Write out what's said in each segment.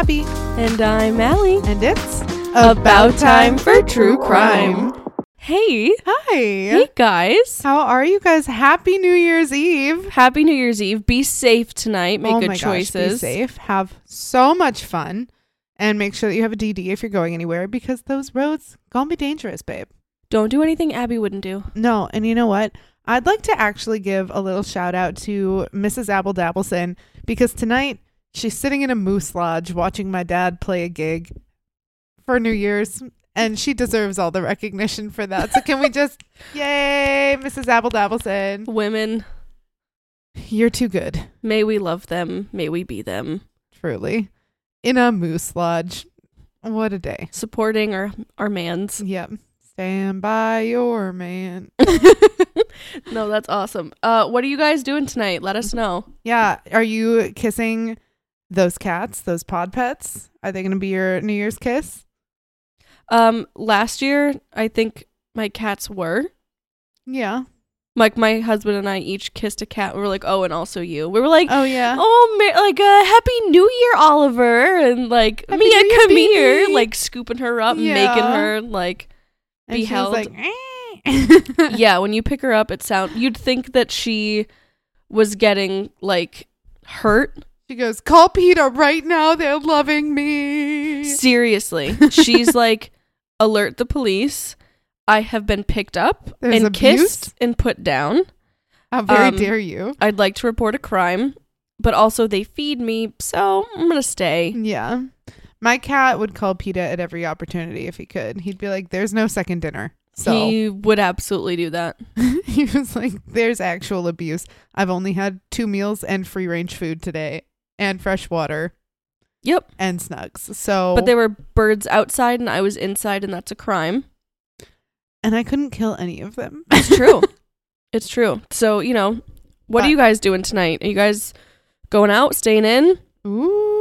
Abby. And I'm Allie. And it's About Time for True Crime. Hey. Hi. Hey, guys. How are you guys? Happy New Year's Eve. Happy New Year's Eve. Be safe tonight. Make good Gosh, choices. be safe. Have so much fun. And make sure that you have a DD if you're going anywhere, because those roads gonna be dangerous, babe. Don't do anything Abby wouldn't do. No, and you know what? I'd like to actually give a little shout out to Mrs. Apple Dappleson, because tonight she's sitting in a moose lodge watching my dad play a gig for New Year's, and she deserves all the recognition for that. So can we just, yay, Mrs. Apple Dappleson. Women, You're too good. may we love them. May we be them. Truly. In a moose lodge. What a day. Supporting our mans. Yep. Stand by your man. No, that's awesome. What are you guys doing tonight? Let us know. Yeah. Are you kissing those cats, those pod pets? Are they going to be your New Year's kiss? Last year, I think my cats were. Yeah. Like, my husband and I each kissed a cat. We were like, oh, and also you. We were like, Oh, yeah. Happy New Year, Oliver. And like, Happy Mia, New Year, come baby. here. Like, scooping her up, Yeah. making her, like, And be she was held. like, Yeah, when you pick her up, you'd think that she was getting, like, hurt. She goes, call PETA right now. They're loving me. Seriously. She's like, alert the police. I have been picked up There's and abuse? kissed and put down. How very dare you? I'd like to report a crime, but also they feed me, so I'm going to stay. Yeah. My cat would call PETA at every opportunity if he could. He'd be like, there's no second dinner. So He would absolutely do that. he was like, there's actual abuse. I've only had 2 meals and free range food today and fresh water Yep. and Snugs. So, But there were birds outside and I was inside, and that's a crime. and I couldn't kill any of them. It's true. It's true. So, what are you guys doing tonight? Are you guys going out, staying in? Ooh.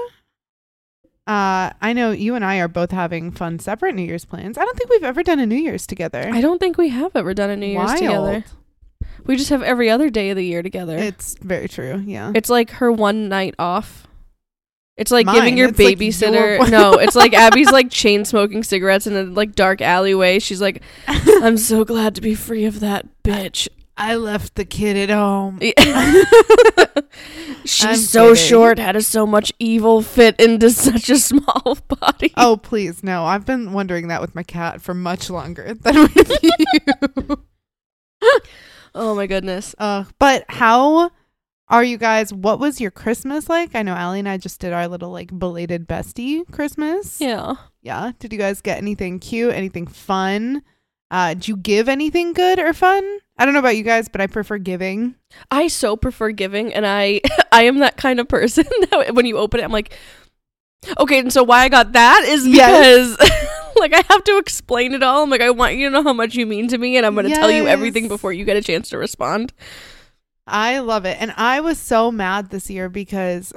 I know you and I are both having fun separate New Year's plans. I don't think we've ever done a New Year's together. I don't think we have ever done a New Year's Wild. together. We just have every other day of the year together. It's very true. Yeah. It's like her one night off. It's like Mine. giving your It's like babysitter. your- No, it's like Abby's like chain smoking cigarettes in a like dark alleyway. She's like, I'm so glad to be free of that bitch. I left the kid at home. She's I'm so kidding. short. How does so much evil fit into such a small body? Oh, please. No, I've been wondering that with my cat for much longer than with you. Oh my goodness. But how are you guys? What was your Christmas like? I know Allie and I just did our little like belated bestie Christmas. Yeah. Yeah. Did you guys get anything cute? Anything fun? Did you give anything good or fun? I don't know about you guys, but I prefer giving. I so prefer giving, and I am that kind of person that when you open it, I'm like, okay, and so why I got that is because like I have to explain it all. I'm like, I want you to know how much you mean to me, and I'm going to tell you everything Yes. before you get a chance to respond. I love it. And I was so mad this year because,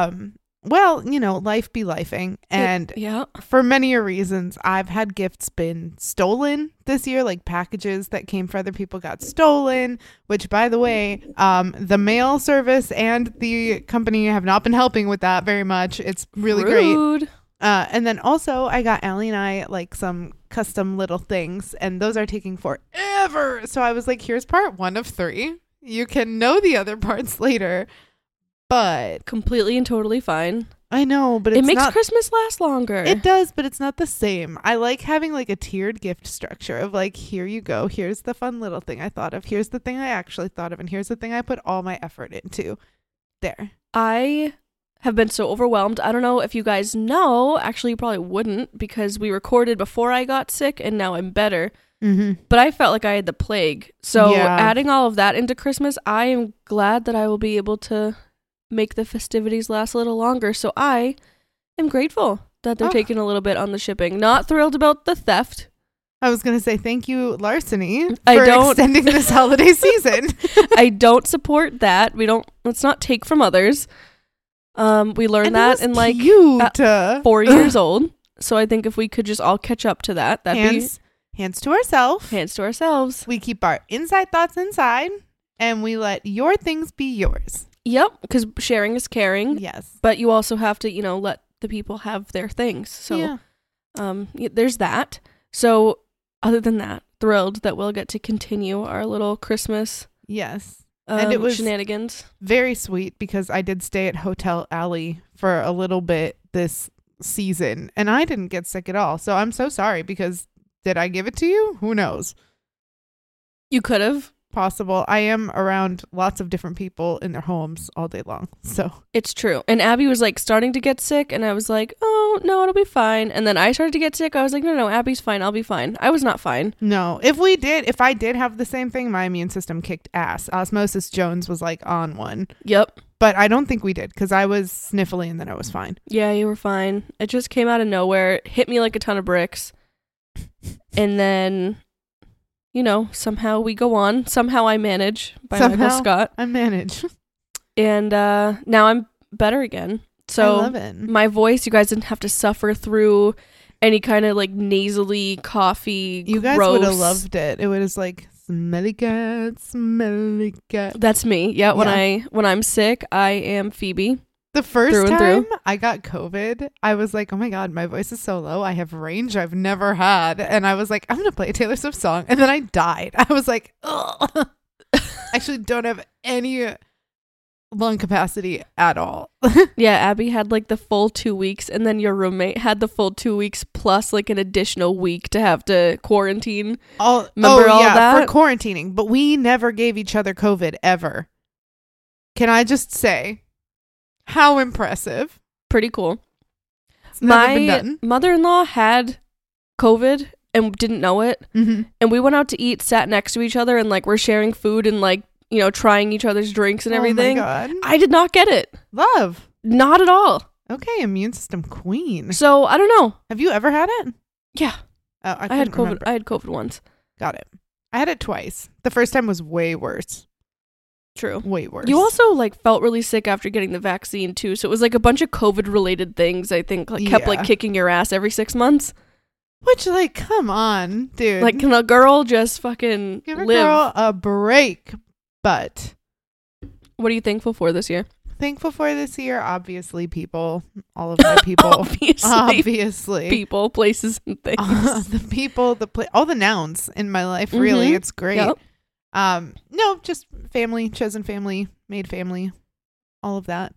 life be lifing. And Yeah. for many reasons, I've had gifts been stolen this year, like packages that came for other people got stolen, which, by the way, the mail service and the company have not been helping with that very much. It's really great. Rude. And then also I got Allie and I like some custom little things, and those are taking forever. So I was like, here's part 1 of 3. You can know the other parts later. But Completely and totally fine. I know, but It it's makes not. Christmas last longer. It does, but it's not the same. I like having like a tiered gift structure of like, here you go. Here's the fun little thing I thought of. Here's the thing I actually thought of. And here's the thing I put all my effort into. There. I have been so overwhelmed. I don't know if you guys know. Actually, you probably wouldn't, because we recorded before I got sick and now I'm better. Mm-hmm. But I felt like I had the plague. So Yeah. adding all of that into Christmas, I am glad that I will be able to make the festivities last a little longer. So I am grateful that they're Oh. taking a little bit on the shipping. Not thrilled about the theft. I was going to say thank you, Larceny, for I don't- extending this holiday season. I don't support that. Let's not take from others. We learned And that was in like cute. 4 years old. So I think if we could just all catch up to that, that'd Hands to ourselves. be hands to ourselves. We keep our inside thoughts inside, and we let your things be yours. Yep, because sharing is caring. Yes. But you also have to, let the people have their things. So Yeah. there's that. So other than that, thrilled that we'll get to continue our little Christmas Yes. And it was shenanigans. very sweet because I did stay at Hotel Alley for a little bit this season and I didn't get sick at all. So I'm so sorry because did I give it to you? Who knows? You could have. Possible. I am around lots of different people in their homes all day long. So It's true. And Abby was like starting to get sick and I was like, oh, no, it'll be fine. And then I started to get sick. I was like, no, Abby's fine. I'll be fine. I was not fine. no, if I did have the same thing, my immune system kicked ass. Osmosis Jones was like on one. Yep. But I don't think we did because I was sniffly and then I was fine. Yeah, you were fine. It just came out of nowhere. It hit me like a ton of bricks. And then, somehow we go on. Somehow I manage by Michael Scott. I manage. And now I'm better again. So I love it. my voice, you guys didn't have to suffer through any kind of like nasally coffee. You guys gross. would have loved it. It was like smelly cat, smelly cat. That's me. Yeah, when I'm sick, I am Phoebe. The first Through and time through. I got COVID, I was like, oh my God, my voice is so low. I have range I've never had. And I was like, I'm going to play a Taylor Swift song. And then I died. I was like, ugh. Actually don't have any lung capacity at all. Yeah, Abby had like the full 2 weeks, and then your roommate had the full 2 weeks plus like an additional week to have to quarantine. Remember all that? For quarantining. But we never gave each other COVID ever. Can I just say, how impressive. Pretty cool. It's never been My done. mother-in-law had COVID and didn't know it. Mm-hmm. And we went out to eat, sat next to each other, and like we're sharing food and like, trying each other's drinks and everything. Oh my God. I did not get it. Love. Not at all. Okay, immune system queen. So I don't know. Have you ever had it? Yeah. Oh, I had couldn't COVID. remember. I had COVID once. Got it. I had it twice. The first time was way worse. True. Way worse. You also like felt really sick after getting the vaccine too. So it was like a bunch of COVID related things, I think, like kept like Yeah. kicking your ass every 6 months. Which, like, come on, dude. Like, can a girl just fucking give a live? girl a break. But What are you thankful for this year? thankful for this year, obviously, people. All of my people. Obviously. People, places, and things. The people, all the nouns in my life, really. Mhm. It's great. Yep. No, just family, chosen family, made family, all of that.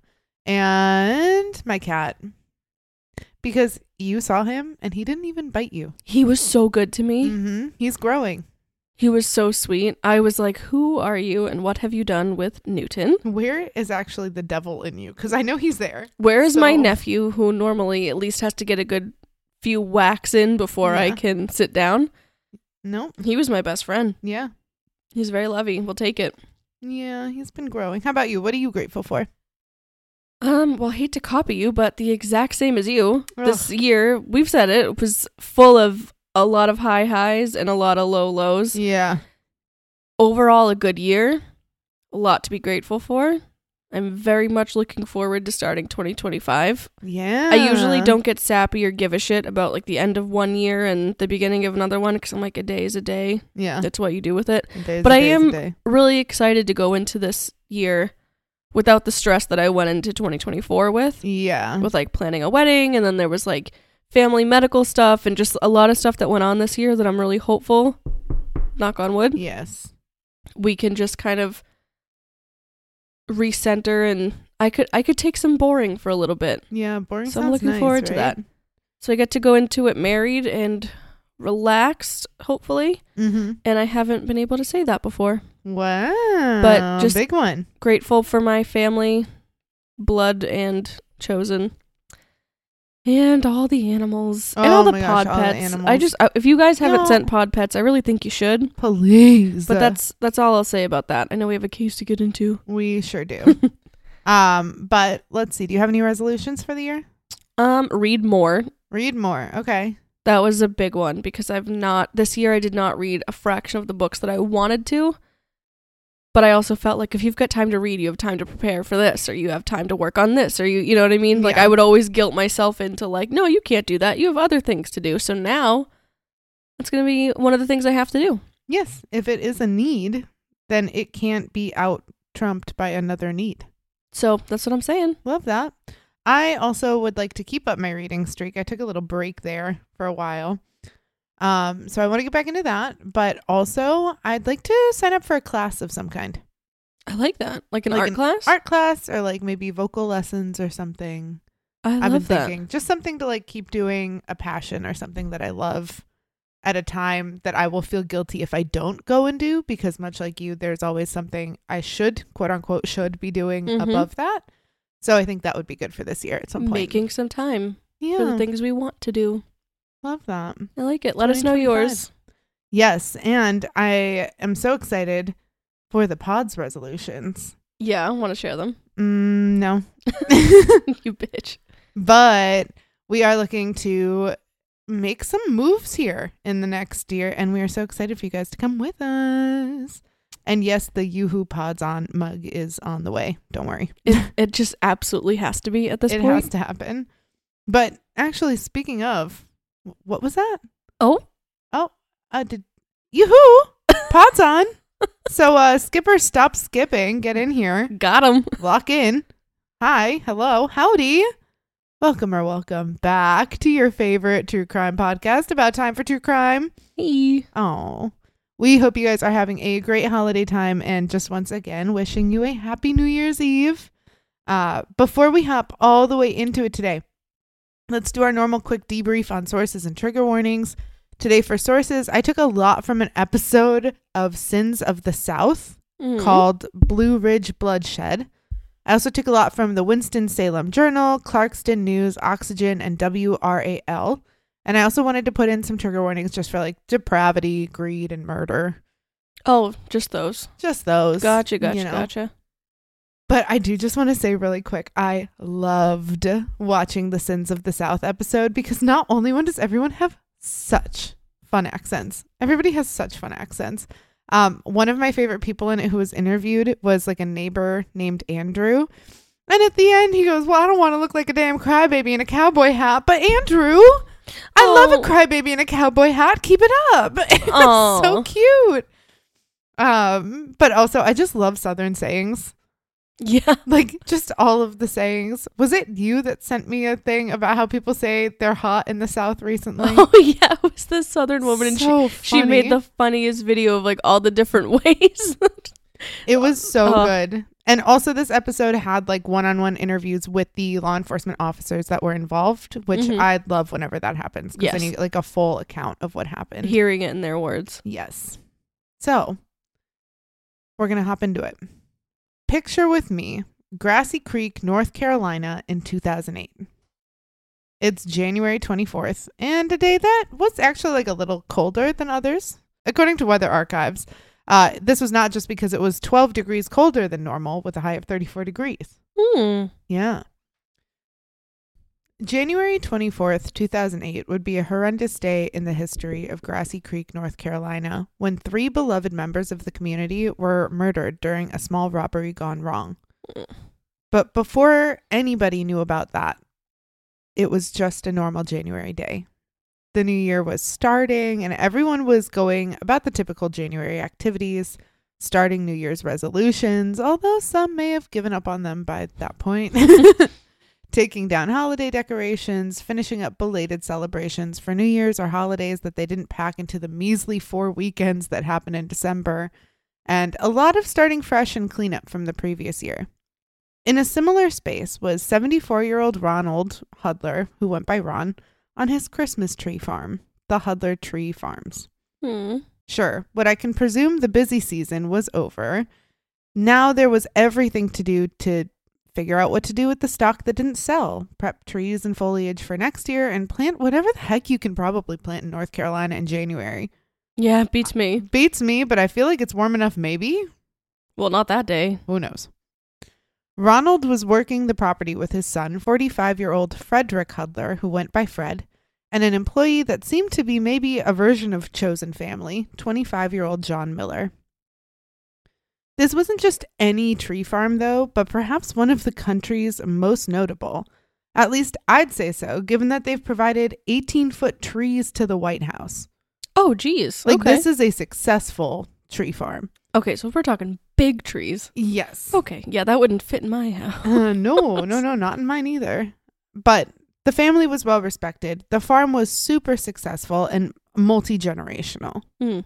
And my cat. Because you saw him and he didn't even bite you. He was so good to me. Mm-hmm. He's growing. He was so sweet. I was like, who are you and what have you done with Newton? Where is actually the devil in you? Because I know he's there. Where is my So- nephew, who normally at least has to get a good few whacks in before I Yeah. can sit down? No. He was my best friend. Yeah. He's very lovey. We'll take it. Yeah, he's been growing. How about you? What are you grateful for? Well, I hate to copy you, but the exact same as you. Ugh. This year, we've said it was full of a lot of high highs and a lot of low lows. Yeah. Overall, a good year. A lot to be grateful for. I'm very much looking forward to starting 2025. Yeah. I usually don't get sappy or give a shit about like the end of one year and the beginning of another one because I'm like, a day is a day. Yeah. That's what you do with it. A day is But a I day is a am day. really excited to go into this year without the stress that I went into 2024 with Yeah. like planning a wedding, and then there was like family medical stuff and just a lot of stuff that went on this year that I'm really hopeful, knock on wood, Yes. we can just kind of recenter, and I could take some boring for a little bit. Yeah. Boring. So I'm sounds looking nice, forward to right? that. So I get to go into it married and relaxed, hopefully. Mm-hmm. And I haven't been able to say that before. Wow. But just- big one. Grateful for my family, blood and chosen, and all the animals and Oh all the my pod gosh, all the pets. animals. If you guys haven't No. sent pod pets, I really think you should. Please. But that's all I'll say about that. I know we have a case to get into. we sure do. But let's see. Do you have any resolutions for the year? Read more. Read more. Okay. That was a big one because this year I did not read a fraction of the books that I wanted to. But I also felt like if you've got time to read, you have time to prepare for this, or you have time to work on this, or you know what I mean? Like Yeah. I would always guilt myself into like, no, you can't do that. You have other things to do. So now it's going to be one of the things I have to do. Yes. If it is a need, then it can't be out trumped by another need. So that's what I'm saying. Love that. I also would like to keep up my reading streak. I took a little break there for a while. So I want to get back into that. But also, I'd like to sign up for a class of some kind. I like that. Like an Like art an class? Art class, or like maybe vocal lessons or something. I've been that. thinking just something to like keep doing, a passion or something that I love at a time that I will feel guilty if I don't go and do, because much like you, there's always something I should, quote unquote, should be doing above that. So I think that would be good for this year at some point. Making some time for the things we want to do. Love that. I like it. Let us know yours. Yes. And I am so excited for the pods resolutions. Yeah, I want to share them. No. You bitch. But we are looking to make some moves here in the next year, and we are so excited for you guys to come with us. And yes, the Yoo-Hoo Pods On mug is on the way. Don't worry. It just absolutely has to be at this point. It has to happen. But actually, speaking of, what was that? Did Yoo-Hoo Pods On. So Skipper, stop skipping. Get in here. Got him. Lock in. Hi. Hello. Howdy. Welcome back to your favorite true crime podcast, About Time for True Crime. Hey. Oh, we hope you guys are having a great holiday time, and just once again, wishing you a happy New Year's Eve. Before we hop all the way into it today, let's do our normal quick debrief on sources and trigger warnings. Today for sources, I took a lot from an episode of Sins of the South called Blue Ridge Bloodshed. I also took a lot from the Winston-Salem Journal, Clarkston News, Oxygen, and WRAL. And I also wanted to put in some trigger warnings just for like depravity, greed, and murder. Oh, just those. Just those. Gotcha. But I do just want to say really quick, I loved watching the Sins of the South episode, because not only does everyone have such fun accents. Everybody has such fun accents. One of my favorite people in it who was interviewed was like a neighbor named Andrew. And at the end, he goes, well, I don't want to look like a damn crybaby in a cowboy hat, but Andrew, I love a crybaby in a cowboy hat. Keep it up. It's so cute. But also, I just love Southern sayings. Yeah. Like, just all of the sayings. Was it you that sent me a thing about how people say they're hot in the South recently? Oh, yeah. It was this Southern woman. So and she made the funniest video of like all the different ways. It was so good. And also this episode had like one-on-one interviews with the law enforcement officers that were involved, which I love whenever that happens. Because then you get like a full account of what happened. Hearing it in their words. Yes. So we're going to hop into it. Picture with me Grassy Creek, North Carolina in 2008. It's January 24th, and a day that was actually like a little colder than others. According to Weather Archives, this was not just because it was 12 degrees colder than normal with a high of 34 degrees. Yeah. January 24th, 2008 would be a horrendous day in the history of Grassy Creek, North Carolina, when 3 beloved members of the community were murdered during a small robbery gone wrong. But before anybody knew about that, it was just a normal January day. The new year was starting, and everyone was going about the typical January activities, starting New Year's resolutions, although some may have given up on them by that point. Taking down holiday decorations, finishing up belated celebrations for New Year's or holidays that they didn't pack into the measly 4 weekends that happened in December, and a lot of starting fresh and cleanup from the previous year. In a similar space was 74-year-old Ronald Hudler, who went by Ron, on his Christmas tree farm, the Hudler Tree Farms. Sure, what I can presume the busy season was over. Now there was everything to do to figure out what to do with the stock that didn't sell, prep trees and foliage for next year, and plant whatever the heck you can probably plant in North Carolina in January. Yeah, beats me. Beats me, but I feel like it's warm enough maybe. Well, not that day. Who knows? Ronald was working the property with his son, 45-year-old Frederick Hudler, who went by Fred, and an employee that seemed to be maybe a version of Chosen Family, 25-year-old John Miller. This wasn't just any tree farm, though, but perhaps one of the country's most notable. At least I'd say so, given that they've provided 18-foot trees to the White House. Oh, geez. Like, this is a successful tree farm. Okay, so if we're talking big trees. Yes. Okay, yeah, that wouldn't fit in my house. No, not in mine either. But the family was well respected. The farm was super successful and multi-generational.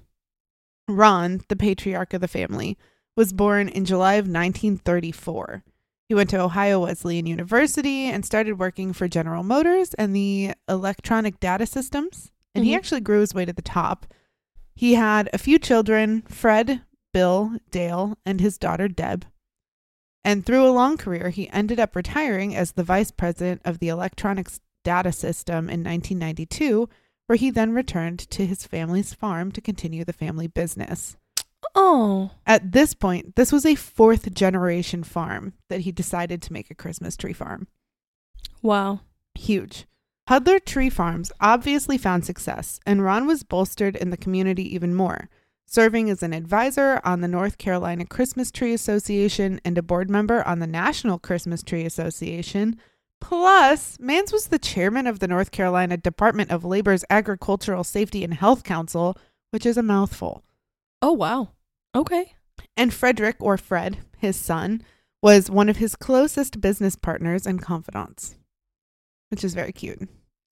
Ron, the patriarch of the family, was born in July of 1934. He went to Ohio Wesleyan University and started working for General Motors and the electronic data systems. And he actually grew his way to the top. He had a few children, Fred, Bill, Dale, and his daughter, Deb. And through a long career, he ended up retiring as the vice president of the electronics data system in 1992, where he then returned to his family's farm to continue the family business. Oh. At this point, this was a fourth generation farm that he decided to make a Christmas tree farm. Wow. Huge. Hudler Tree Farms obviously found success, and Ron was bolstered in the community even more, serving as an advisor on the North Carolina Christmas Tree Association and a board member on the National Christmas Tree Association. Plus, Mans was the chairman of the North Carolina Department of Labor's Agricultural Safety and Health Council, which is a mouthful. Oh, wow. Okay. And Frederick, or Fred, his son, was one of his closest business partners and confidants, which is very cute.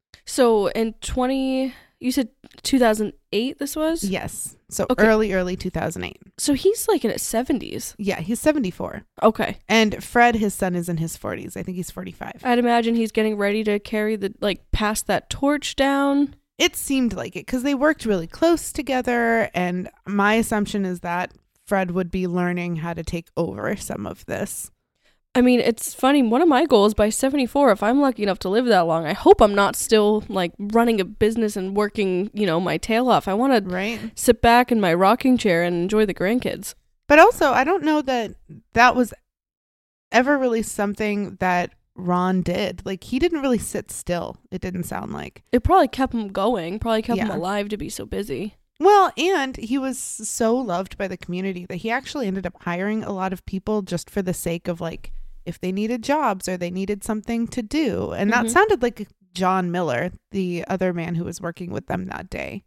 So in you said 2008 this was? Yes. So okay. early 2008. So he's like in his 70s. Yeah, he's 74. Okay. And Fred, his son, is in his 40s. I think he's 45. I'd imagine he's getting ready to pass that torch down. It seemed like it because they worked really close together. And my assumption is that Fred would be learning how to take over some of this. I mean, it's funny. One of my goals by 74, if I'm lucky enough to live that long, I hope I'm not still like running a business and working, my tail off. I want to sit back in my rocking chair and enjoy the grandkids. But also, I don't know that was ever really something that Ron did. Like, he didn't really sit still, it didn't sound like. It probably kept him going, him alive to be so busy. Well, and he was so loved by the community that he actually ended up hiring a lot of people just for the sake of, like, if they needed jobs or they needed something to do. And that sounded like John Miller, the other man who was working with them that day.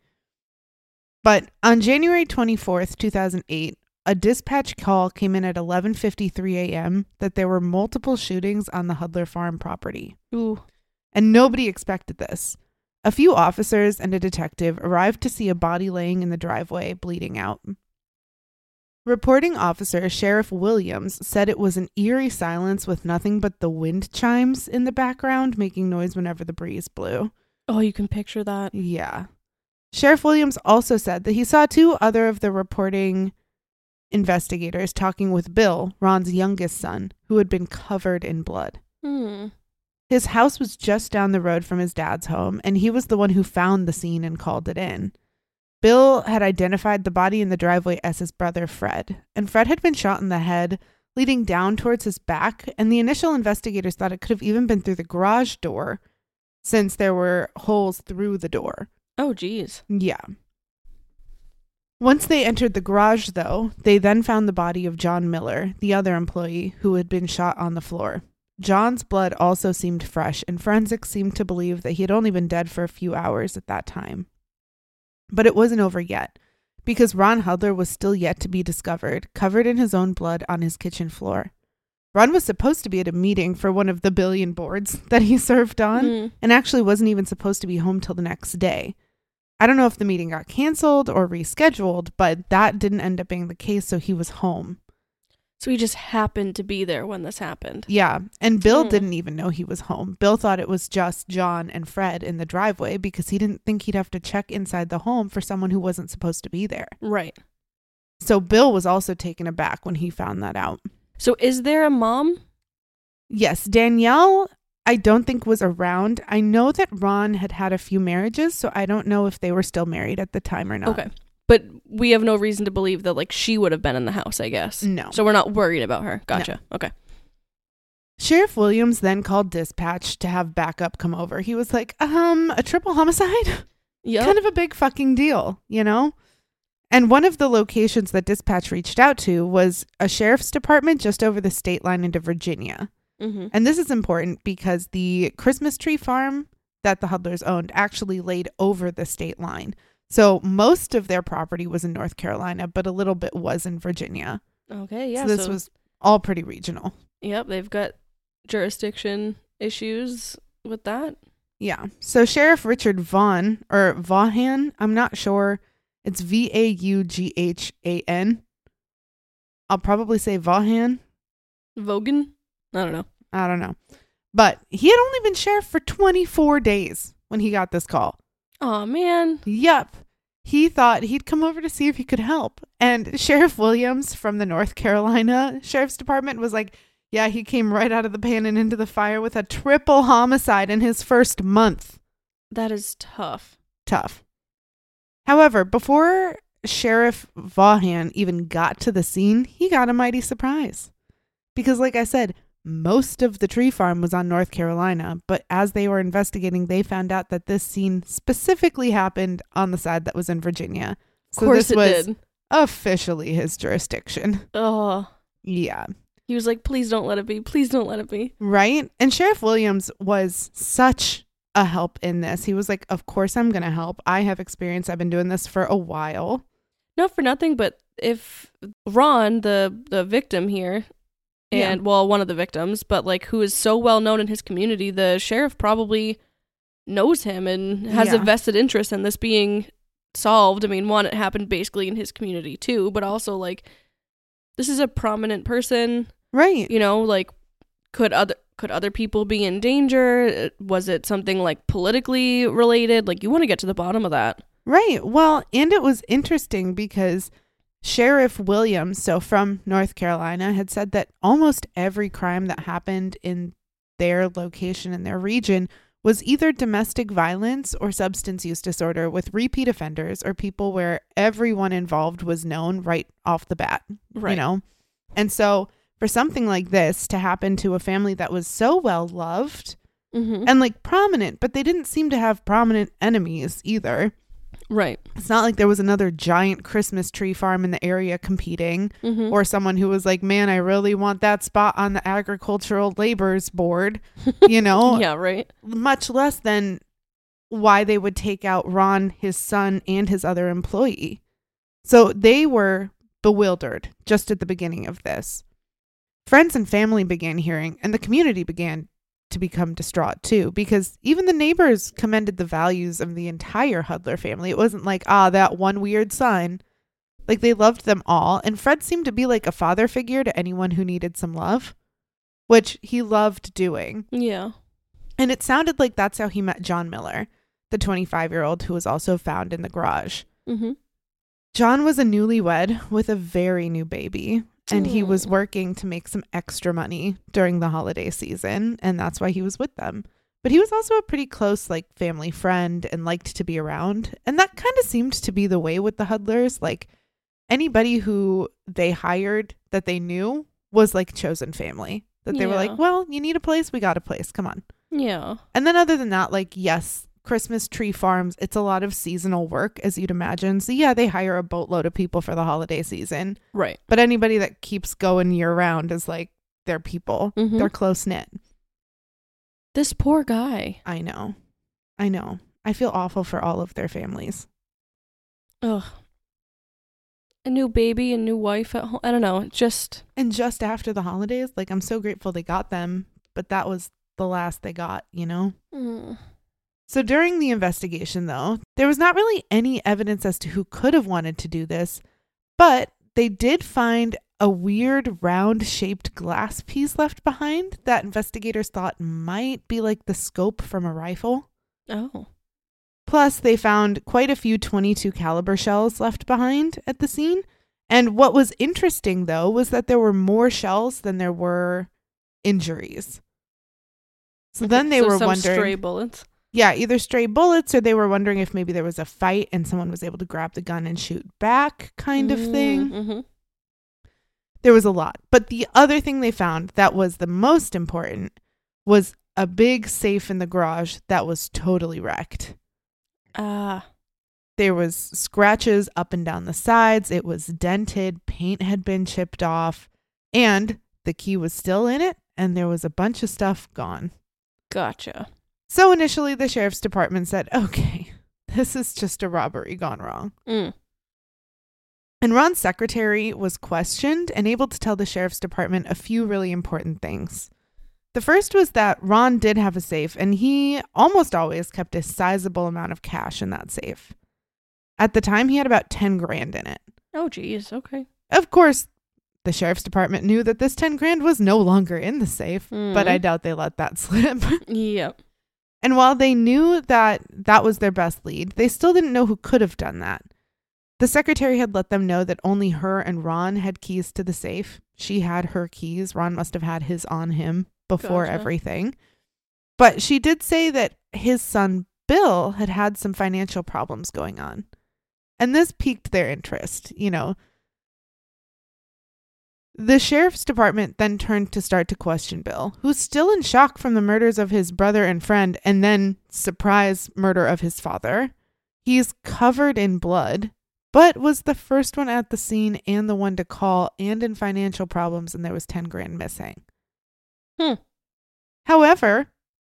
But on January 24th, 2008, a dispatch call came in at 11:53 a.m. that there were multiple shootings on the Hudler farm property. Ooh. And nobody expected this. A few officers and a detective arrived to see a body laying in the driveway, bleeding out. Reporting officer Sheriff Williams said it was an eerie silence with nothing but the wind chimes in the background making noise whenever the breeze blew. Oh, you can picture that. Yeah. Sheriff Williams also said that he saw two other of the reporting investigators talking with Bill, Ron's youngest son, who had been covered in blood. His house was just down the road from his dad's home, and he was the one who found the scene and called it in. Bill had identified the body in the driveway as his brother Fred, and Fred had been shot in the head, leading down towards his back, and the initial investigators thought it could have even been through the garage door, since there were holes through the door. Oh, geez. Yeah. Once they entered the garage, though, they then found the body of John Miller, the other employee, who had been shot on the floor. John's blood also seemed fresh, and forensics seemed to believe that he had only been dead for a few hours at that time. But it wasn't over yet, because Ron Hudler was still yet to be discovered, covered in his own blood on his kitchen floor. Ron was supposed to be at a meeting for one of the billion boards that he served on, and actually wasn't even supposed to be home till the next day. I don't know if the meeting got canceled or rescheduled, but that didn't end up being the case, so he was home. So he just happened to be there when this happened. Yeah, and Bill didn't even know he was home. Bill thought it was just John and Fred in the driveway because he didn't think he'd have to check inside the home for someone who wasn't supposed to be there. Right. So Bill was also taken aback when he found that out. So is there a mom? Yes, Danielle, I don't think was around. I know that Ron had had a few marriages, so I don't know if they were still married at the time or not. Okay. But we have no reason to believe that, like, she would have been in the house, I guess. No. So we're not worried about her. Gotcha. No. Okay. Sheriff Williams then called dispatch to have backup come over. He was like, a triple homicide? Yeah. Kind of a big fucking deal, you know? And one of the locations that dispatch reached out to was a sheriff's department just over the state line into Virginia. And this is important because the Christmas tree farm that the Hudlers owned actually laid over the state line. So most of their property was in North Carolina, but a little bit was in Virginia. Okay, yeah. So this was all pretty regional. Yep, they've got jurisdiction issues with that. Yeah. So Sheriff Richard Vaughan, I'm not sure. It's Vaughan. I'll probably say Vaughan. Vogan? I don't know. But he had only been sheriff for 24 days when he got this call. Oh, man. Yep. He thought he'd come over to see if he could help. And Sheriff Williams from the North Carolina Sheriff's Department was like, yeah, he came right out of the pan and into the fire with a triple homicide in his first month. That is tough. However, before Sheriff Vaughan even got to the scene, he got a mighty surprise. Because like I said, most of the tree farm was on North Carolina, but as they were investigating, they found out that this scene specifically happened on the side that was in Virginia. So of course this was did. Officially his jurisdiction. Oh. Yeah. He was like, please don't let it be. Please don't let it be. Right? And Sheriff Williams was such a help in this. He was like, of course I'm going to help. I have experience. I've been doing this for a while. Not for nothing, but if Ron, the victim here, and well, one of the victims, but like who is so well known in his community, the sheriff probably knows him and has a vested interest in this being solved. I mean, one, it happened basically in his community too, but also like this is a prominent person. Right. You know, like could other people be in danger? Was it something like politically related? Like you want to get to the bottom of that. Right. Well, and it was interesting because Sheriff Williams, so from North Carolina, had said that almost every crime that happened in their location, in their region, was either domestic violence or substance use disorder with repeat offenders or people where everyone involved was known right off the bat. Right. You know? And so for something like this to happen to a family that was so well loved and like prominent, but they didn't seem to have prominent enemies either. Right. It's not like there was another giant Christmas tree farm in the area competing or someone who was like, man, I really want that spot on the agricultural laborers board, you know? Yeah, right. Much less than why they would take out Ron, his son, and his other employee. So they were bewildered just at the beginning of this. Friends and family began hearing, and the community began to become distraught too, because even the neighbors commended the values of the entire Hudler family. It wasn't like, that one weird son. Like they loved them all. And Fred seemed to be like a father figure to anyone who needed some love, which he loved doing. Yeah. And it sounded like that's how he met John Miller, the 25-year-old who was also found in the garage. John was a newlywed with a very new baby. And he was working to make some extra money during the holiday season. And that's why he was with them. But he was also a pretty close, like, family friend and liked to be around. And that kind of seemed to be the way with the Hudlers. Like, anybody who they hired that they knew was, like, chosen family. That they were like, well, you need a place? We got a place. Come on. Yeah. And then other than that, like, yes, Christmas tree farms, it's a lot of seasonal work, as you'd imagine. So yeah, they hire a boatload of people for the holiday season. Right. But anybody that keeps going year round is like their people. They're close knit. This poor guy. I know. I feel awful for all of their families. Ugh. A new baby, a new wife at home. I don't know. And just after the holidays, like I'm so grateful they got them, but that was the last they got, you know? So during the investigation, though, there was not really any evidence as to who could have wanted to do this, but they did find a weird round-shaped glass piece left behind that investigators thought might be like the scope from a rifle. Oh. Plus, they found quite a few .22 caliber shells left behind at the scene. And what was interesting, though, was that there were more shells than there were injuries. So then they were wondering... stray bullets. Yeah, either stray bullets or they were wondering if maybe there was a fight and someone was able to grab the gun and shoot back kind of thing. There was a lot. But the other thing they found that was the most important was a big safe in the garage that was totally wrecked. There was scratches up and down the sides. It was dented. Paint had been chipped off. And the key was still in it. And there was a bunch of stuff gone. Gotcha. So initially, the sheriff's department said, okay, this is just a robbery gone wrong. And Ron's secretary was questioned and able to tell the sheriff's department a few really important things. The first was that Ron did have a safe, and he almost always kept a sizable amount of cash in that safe. At the time, he had about 10 grand in it. Oh, geez. Okay. Of course, the sheriff's department knew that this 10 grand was no longer in the safe, but I doubt they let that slip. Yep. And while they knew that that was their best lead, they still didn't know who could have done that. The secretary had let them know that only her and Ron had keys to the safe. She had her keys. Ron must have had his on him before everything. But she did say that his son, Bill, had had some financial problems going on. And this piqued their interest, you know. The sheriff's department then turned to start to question Bill, who's still in shock from the murders of his brother and friend and then surprise murder of his father. He's covered in blood, but was the first one at the scene and the one to call and in financial problems, and there was 10 grand missing. However,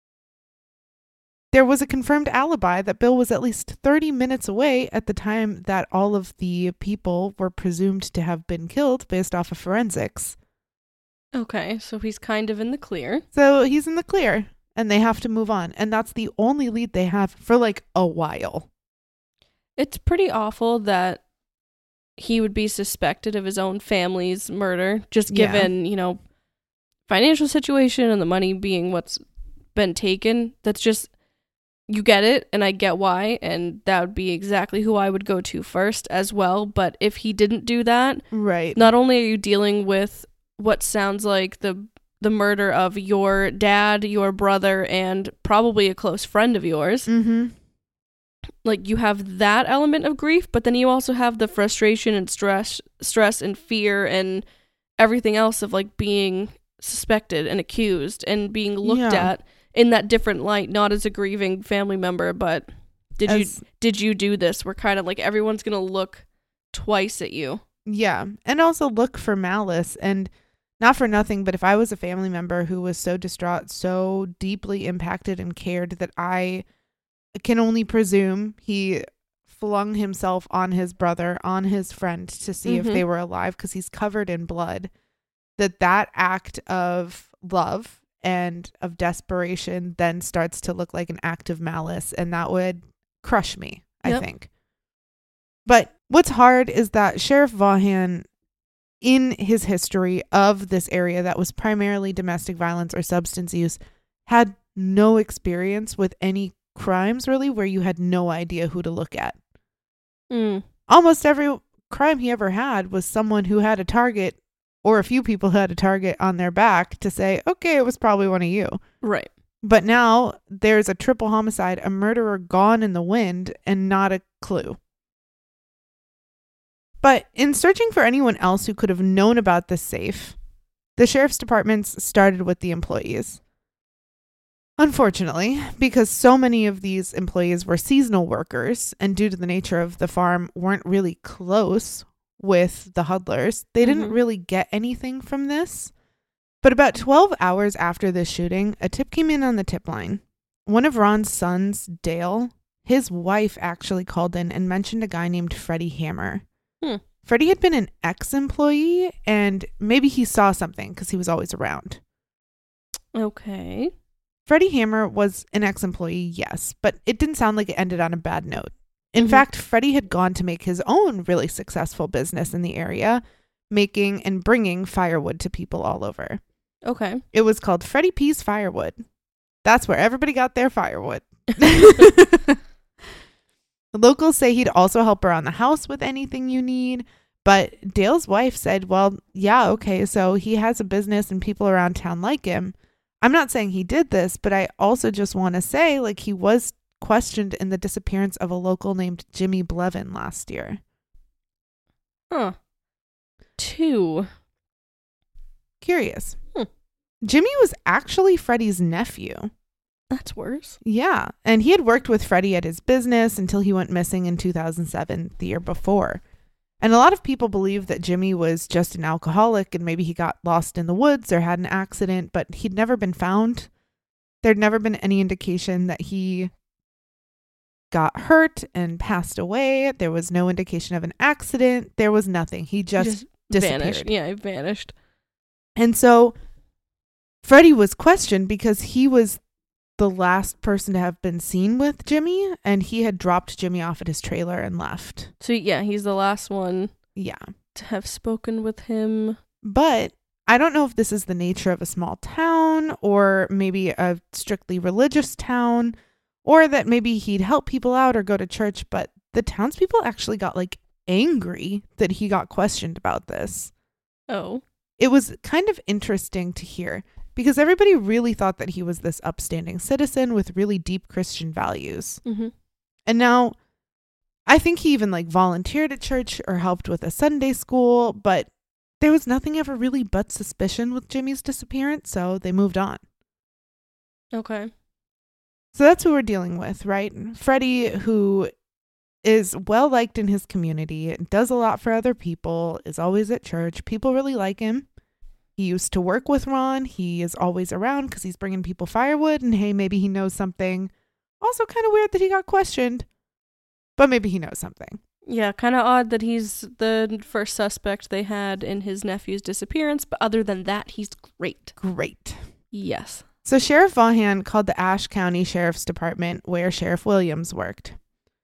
there was a confirmed alibi that Bill was at least 30 minutes away at the time that all of the people were presumed to have been killed based off of forensics. Okay, so he's kind of in the clear. So he's in the clear, and they have to move on. And that's the only lead they have for like a while. It's pretty awful that he would be suspected of his own family's murder, just given, you know, financial situation and the money being what's been taken. That's just, you get it, and I get why, and that would be exactly who I would go to first as well. But if he didn't do that, right, not only are you dealing with what sounds like the murder of your dad, your brother, and probably a close friend of yours, like you have that element of grief, but then you also have the frustration and stress and fear and everything else of like being suspected and accused and being looked at in that different light, not as a grieving family member, but did you do this? We're kind of like, everyone's gonna look twice at you. Yeah, and also look for malice. And not for nothing, but if I was a family member who was so distraught, so deeply impacted and cared, that I can only presume he flung himself on his brother, on his friend, to see if they were alive, because he's covered in blood, that act of love and of desperation then starts to look like an act of malice, and that would crush me, I think. But what's hard is that Sheriff Vaughan, in his history of this area that was primarily domestic violence or substance use, had no experience with any crimes really where you had no idea who to look at. Almost every crime he ever had was someone who had a target, or a few people who had a target on their back to say, okay, it was probably one of you. Right. But now there's a triple homicide, a murderer gone in the wind, and not a clue. But in searching for anyone else who could have known about this safe, the sheriff's departments started with the employees. Unfortunately, because so many of these employees were seasonal workers, and due to the nature of the farm, weren't really close with the Hudlers, they didn't really get anything from this. But about 12 hours after this shooting, a tip came in on the tip line. One of Ron's sons, Dale, his wife actually called in and mentioned a guy named Freddie Hammer. Freddie had been an ex-employee, and maybe he saw something because he was always around. Okay. Freddie Hammer was an ex-employee, yes, but it didn't sound like it ended on a bad note. In fact, Freddie had gone to make his own really successful business in the area, making and bringing firewood to people all over. Okay. It was called Freddie P's Firewood. That's where everybody got their firewood. The locals say he'd also help around the house with anything you need. But Dale's wife said, well, yeah, okay, so he has a business and people around town like him. I'm not saying he did this, but I also just want to say, like, he was questioned in the disappearance of a local named Jimmy Blevin last year. Huh. 2. Curious. Jimmy was actually Freddie's nephew. That's worse. Yeah, and he had worked with Freddie at his business until he went missing in 2007, the year before. And a lot of people believe that Jimmy was just an alcoholic and maybe he got lost in the woods or had an accident, but he'd never been found. There'd never been any indication that he got hurt and passed away. There was no indication of an accident. There was nothing. He just disappeared. Vanished. Yeah, he vanished. And so Freddie was questioned because he was the last person to have been seen with Jimmy, and he had dropped Jimmy off at his trailer and left. So yeah, he's the last one Yeah. to have spoken with him. But I don't know if this is the nature of a small town or maybe a strictly religious town, or that maybe he'd help people out or go to church, but the townspeople actually got like angry that he got questioned about this. Oh. It was kind of interesting to hear because everybody really thought that he was this upstanding citizen with really deep Christian values. Mm-hmm. And now I think he even like volunteered at church or helped with a Sunday school, but there was nothing ever really but suspicion with Jimmy's disappearance, so they moved on. Okay. So that's who we're dealing with, right? Freddie, who is well liked in his community, does a lot for other people, is always at church. People really like him. He used to work with Ron. He is always around because he's bringing people firewood, and hey, maybe he knows something. Also kind of weird that he got questioned, but maybe he knows something. Yeah, kind of odd that he's the first suspect they had in his nephew's disappearance, but other than that, he's great. Great. Yes. So Sheriff Vaughan called the Ashe County Sheriff's Department where Sheriff Williams worked.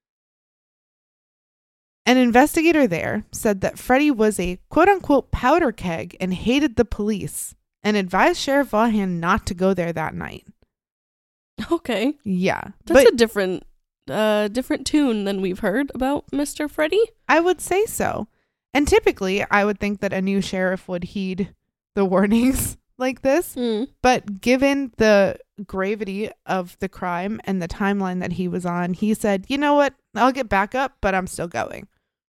An investigator there said that Freddie was a quote-unquote powder keg and hated the police and advised Sheriff Vaughan not to go there that night. Okay. Yeah. That's a different tune than we've heard about Mr. Freddie. I would say so. And typically, I would think that a new sheriff would heed the warnings like this. But given the gravity of the crime and the timeline that he was on, he said, you know what? I'll get back up, but I'm still going.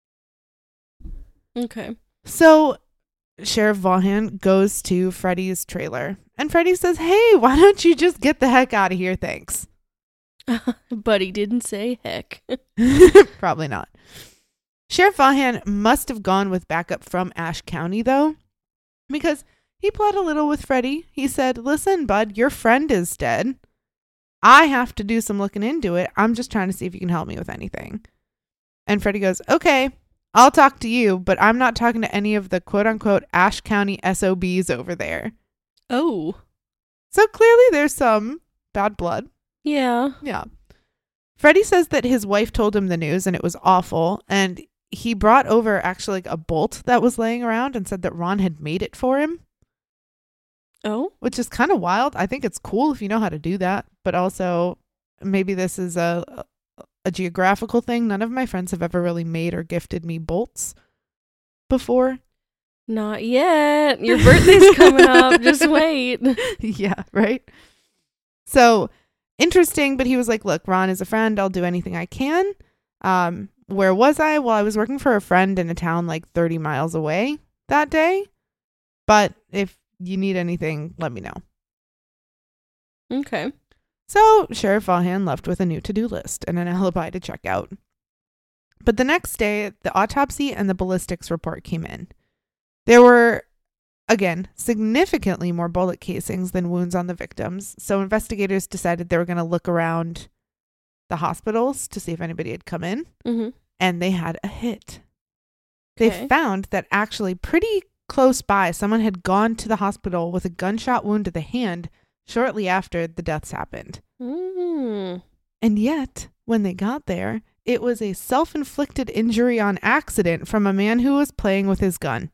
Okay. So Sheriff Vaughan goes to Freddie's trailer and Freddie says, hey, why don't you just get the heck out of here? Thanks. But he didn't say heck. Probably not. Sheriff Vaughan must have gone with backup from Ashe County, though, because he played a little with Freddie. He said, listen, bud, your friend is dead. I have to do some looking into it. I'm just trying to see if you can help me with anything. And Freddie goes, okay, I'll talk to you, but I'm not talking to any of the quote-unquote Ashe County SOBs over there. Oh. So clearly there's some bad blood. Yeah. Yeah. Freddie says that his wife told him the news and it was awful. And he brought over actually like a bolt that was laying around and said that Ron had made it for him. Oh. Which is kind of wild. I think it's cool if you know how to do that. But also maybe this is a geographical thing. None of my friends have ever really made or gifted me bolts before. Not yet. Your birthday's coming up. Just wait. Yeah, right? So interesting, but he was like, look, Ron is a friend. I'll do anything I can. Where was I? Well, I was working for a friend in a town like 30 miles away that day. But if you need anything, let me know. Okay. So Sheriff Vaughan left with a new to-do list and an alibi to check out. But the next day, the autopsy and the ballistics report came in. There were, again, significantly more bullet casings than wounds on the victims. So investigators decided they were going to look around the hospitals to see if anybody had come in. Mm-hmm. And they had a hit. Okay. They found that actually pretty close by, someone had gone to the hospital with a gunshot wound to the hand shortly after the deaths happened. Mm. And yet, when they got there, it was a self-inflicted injury on accident from a man who was playing with his gun.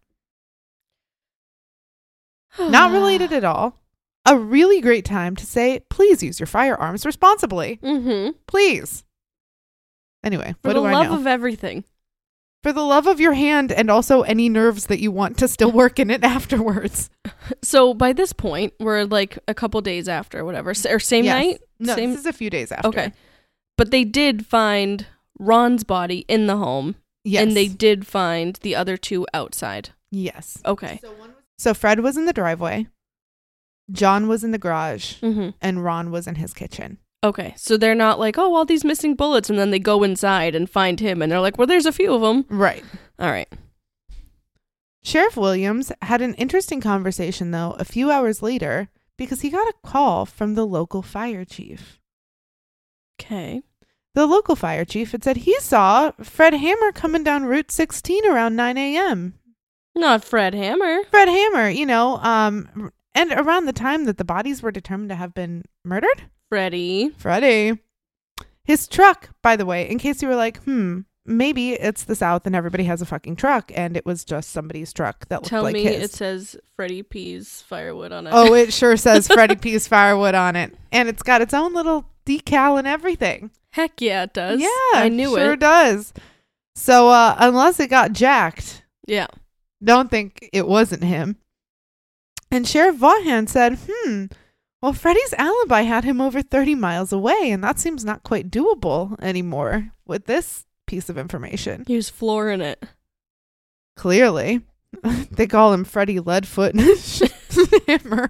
Not related at all. A really great time to say, please use your firearms responsibly. Mm-hmm. Please. Anyway, For what the do I love know? of everything. For the love of your hand and also any nerves that you want to still work in it afterwards. So by this point, we're like a couple days after, whatever, or same Yes. night? No, Same? this is a few days after. Okay. But they did find Ron's body in the home. Yes. And they did find the other two outside. Yes. Okay. So Fred was in the driveway, John was in the garage, Mm-hmm. and Ron was in his kitchen. Okay. So they're not like, oh, all these missing bullets, and then they go inside and find him, and they're like, well, there's a few of them. Right. All right. Sheriff Williams had an interesting conversation, though, a few hours later, because he got a call from the local fire chief. Okay. the local fire chief had said he saw Fred Hammer coming down Route 16 around 9 a.m. Not Fred Hammer. Fred Hammer, and around the time that the bodies were determined to have been murdered. Freddie. His truck, by the way, in case you were like, maybe it's the South and everybody has a fucking truck, and it was just somebody's truck that looked like his. Tell me it says Freddie P's Firewood on it. Oh, it sure says Freddie P's Firewood on it. And it's got its own little decal and everything. Heck yeah, it does. Yeah, I knew sure it. So unless it got jacked, Yeah. don't think it wasn't him. And Sheriff Vaughan said, well, Freddie's alibi had him over 30 miles away, and that seems not quite doable anymore with this piece of information. He was flooring it. Clearly. They call him Freddie Leadfoot Hammer.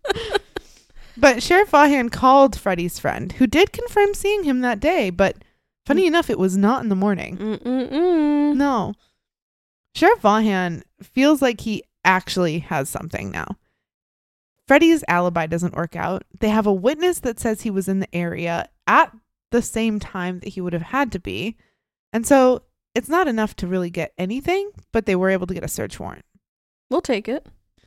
But Sheriff Vaughan called Freddie's friend, who did confirm seeing him that day, but funny enough, it was not in the morning. No. Sheriff Vaughan feels like he actually has something now. Freddie's alibi doesn't work out. They have a witness that says he was in the area at the same time that he would have had to be. And so it's not enough to really get anything, but they were able to get a search warrant. We'll take it.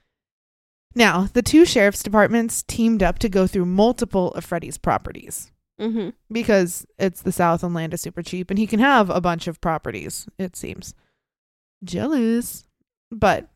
Now, the two sheriff's departments teamed up to go through multiple of Freddie's properties. Because it's the South and land is super cheap, and he can have a bunch of properties, it seems. Jealous. But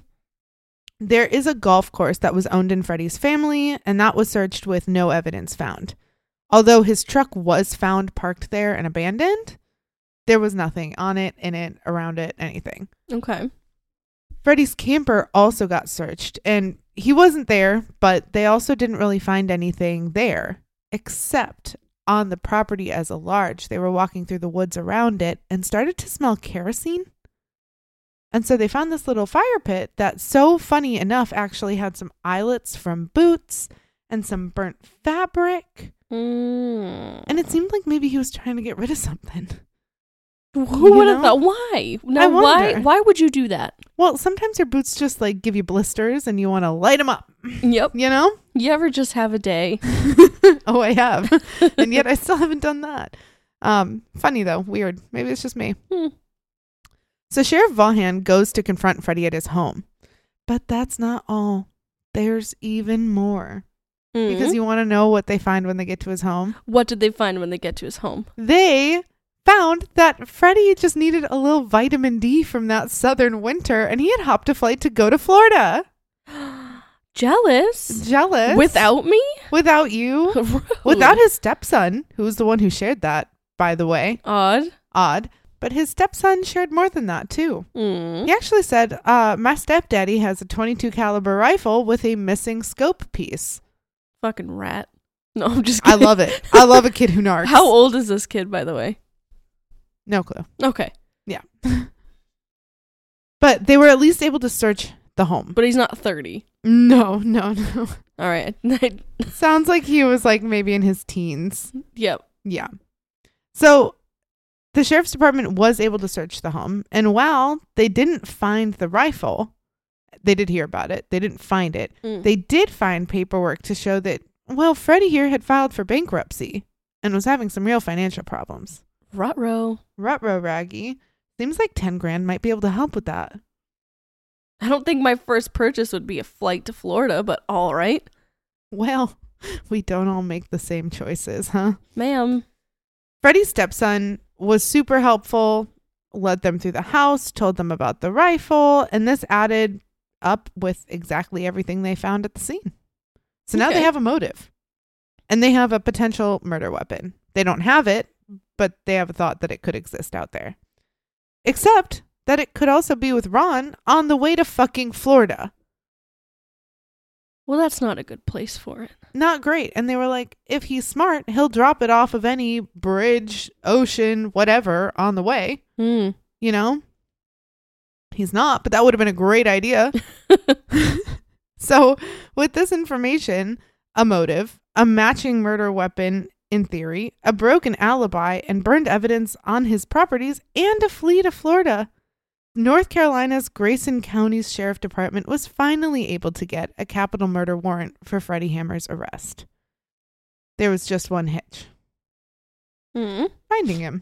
there is a golf course that was owned in Freddie's family, and that was searched with no evidence found. Although his truck was found parked there and abandoned, there was nothing on it, in it, around it, anything. Okay. Freddie's camper also got searched, and he wasn't there, but they also didn't really find anything there, except on the property as a large. They were walking through the woods around it and started to smell kerosene. And so they found this little fire pit that, so funny enough, actually had some eyelets from boots and some burnt fabric. And it seemed like maybe he was trying to get rid of something. Who would have thought? Why? Now, why would you do that? Well, sometimes your boots just like give you blisters and you want to light them up. Yep. You ever just have a day? Oh, I have. And yet I still haven't done that. Funny though. Weird. Maybe it's just me. So Sheriff Vaughan goes to confront Freddie at his home. But that's not all. There's even more. Because you want to know what they find when they get to his home. What did they find when they get to his home? They found that Freddie just needed a little vitamin D from that southern winter, and he had hopped a flight to go to Florida. Jealous? Without me? Without you. Rude. Without his stepson, who's the one who shared that, by the way. Odd. But his stepson shared more than that, too. He actually said, my stepdaddy has a .22 caliber rifle with a missing scope piece. Fucking rat. No, I'm just kidding. I love it. I love a kid who narks. How old is this kid, by the way? No clue. Okay. Yeah. But they were at least able to search the home. But he's not 30. No. All right. Sounds like he was like maybe in his teens. Yep. Yeah. So the sheriff's department was able to search the home. And while they didn't find the rifle, they did hear about it. They didn't find it. They did find paperwork to show that, well, Freddie here had filed for bankruptcy and was having some real financial problems. Ruh-roh, Raggy. Seems like 10 grand might be able to help with that. I don't think my first purchase would be a flight to Florida, but all right. Well, we don't all make the same choices, huh? Ma'am. Freddie's stepson was super helpful, led them through the house, told them about the rifle, and this added up with exactly everything they found at the scene. So now they have a motive, and they have a potential murder weapon. They don't have it, but they have a thought that it could exist out there. Except that it could also be with Ron on the way to fucking Florida. Well, that's not a good place for it. Not great. And they were like, if he's smart, he'll drop it off of any bridge, ocean, whatever on the way. You know? He's not, but that would have been a great idea. So with this information, a motive, a matching murder weapon in theory, a broken alibi, and burned evidence on his properties, and a flee to Florida, North Carolina's Grayson County's Sheriff Department was finally able to get a capital murder warrant for Freddie Hammer's arrest. There was just one hitch. finding him.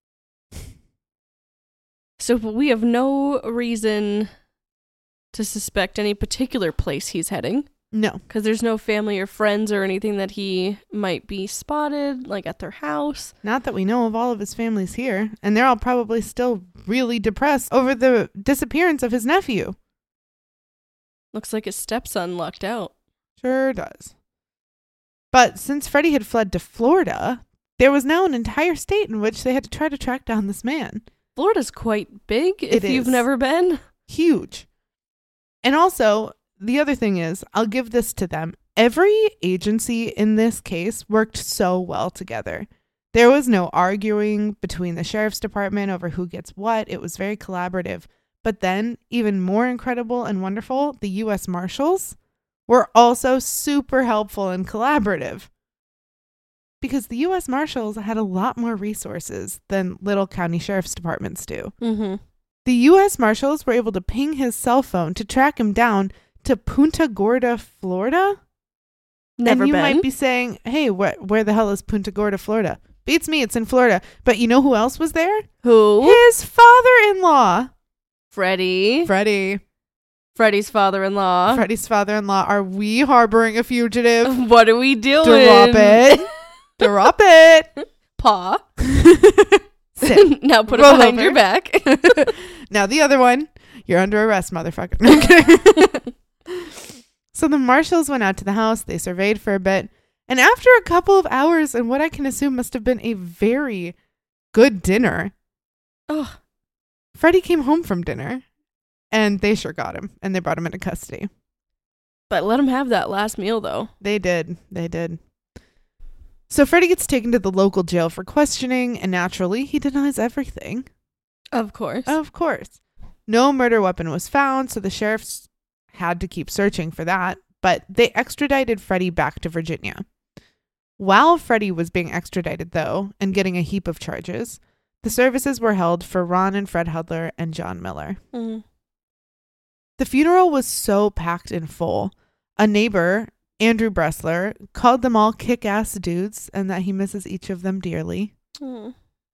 So we have no reason to suspect any particular place he's heading. No. Because there's no family or friends or anything that he might be spotted, like at their house. Not that we know of. All of his family's here, and they're all probably still really depressed over the disappearance of his nephew. Looks like his stepson lucked out. Sure does. But since Freddie had fled to Florida, there was now an entire state in which they had to try to track down this man. Florida's quite big if It you've is. never been. Huge. And also, the other thing is, I'll give this to them. Every agency in this case worked so well together. There was no arguing between the sheriff's department over who gets what. It was very collaborative. But then, even more incredible and wonderful, the U.S. Marshals were also super helpful and collaborative. Because the U.S. Marshals had a lot more resources than little county sheriff's departments do. Mm-hmm. The U.S. Marshals were able to ping his cell phone to track him down to Punta Gorda, Florida. Never and you been. might be saying, hey, where the hell is Punta Gorda, Florida? Beats me, it's in Florida. But you know who else was there? Who? His father-in-law. Freddie. Freddie's father-in-law. Freddie's father-in-law. Are we harboring a fugitive? What are we doing? Drop it. Drop it. Paw. Sit. Now put Roll it behind over. your back. Now the other one. You're under arrest, motherfucker. No, I'm kidding. So the marshals went out to the house. They surveyed for a bit. And after a couple of hours and what I can assume must have been a very good dinner, Oh, Freddie came home from dinner. And they sure got him. And they brought him into custody. but let him have that last meal, though. They did. So Freddie gets taken to the local jail for questioning. And naturally, he denies everything. Of course. Of course. No murder weapon was found, so the sheriffs had to keep searching for that, but they extradited Freddie back to Virginia. While Freddie was being extradited, though, and getting a heap of charges, the services were held for Ron and Fred Hudler and John Miller. Mm. The funeral was so packed and full. A neighbor, Andrew Bressler, called them all kick-ass dudes and that he misses each of them dearly. Mm.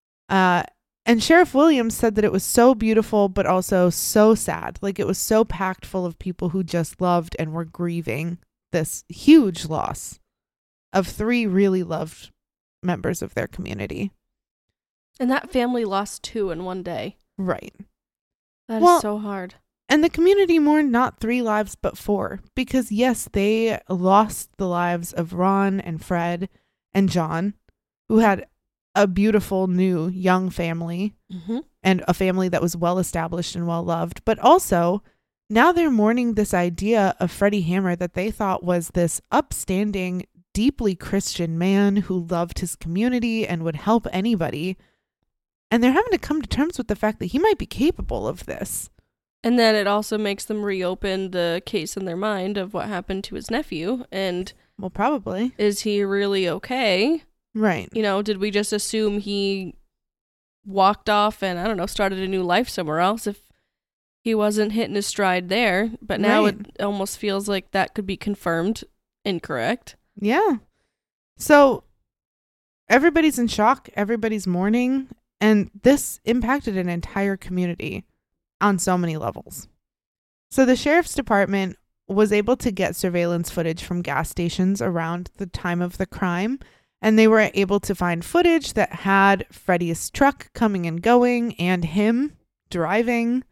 And Sheriff Williams said that it was so beautiful, but also so sad. Like, it was so packed full of people who just loved and were grieving this huge loss of 3 really loved members of their community. And that family lost 2 in one day. Right. That Well, is so hard. And the community mourned not 3 lives, but 4. Because, yes, they lost the lives of Ron and Fred and John, who had a beautiful new young family Mm-hmm. and a family that was well established and well loved. But also, now they're mourning this idea of Freddie Hammer that they thought was this upstanding, deeply Christian man who loved his community and would help anybody. And they're having to come to terms with the fact that he might be capable of this. And then it also makes them reopen the case in their mind of what happened to his nephew. And Well, probably. is he really okay? Right. You know, did we just assume he walked off and, I don't know, started a new life somewhere else if he wasn't hitting his stride there? But now Right. it almost feels like that could be confirmed incorrect. Yeah. So everybody's in shock. Everybody's mourning. And this impacted an entire community on so many levels. So the sheriff's department was able to get surveillance footage from gas stations around the time of the crime. And they were able to find footage that had Freddie's truck coming and going and him driving.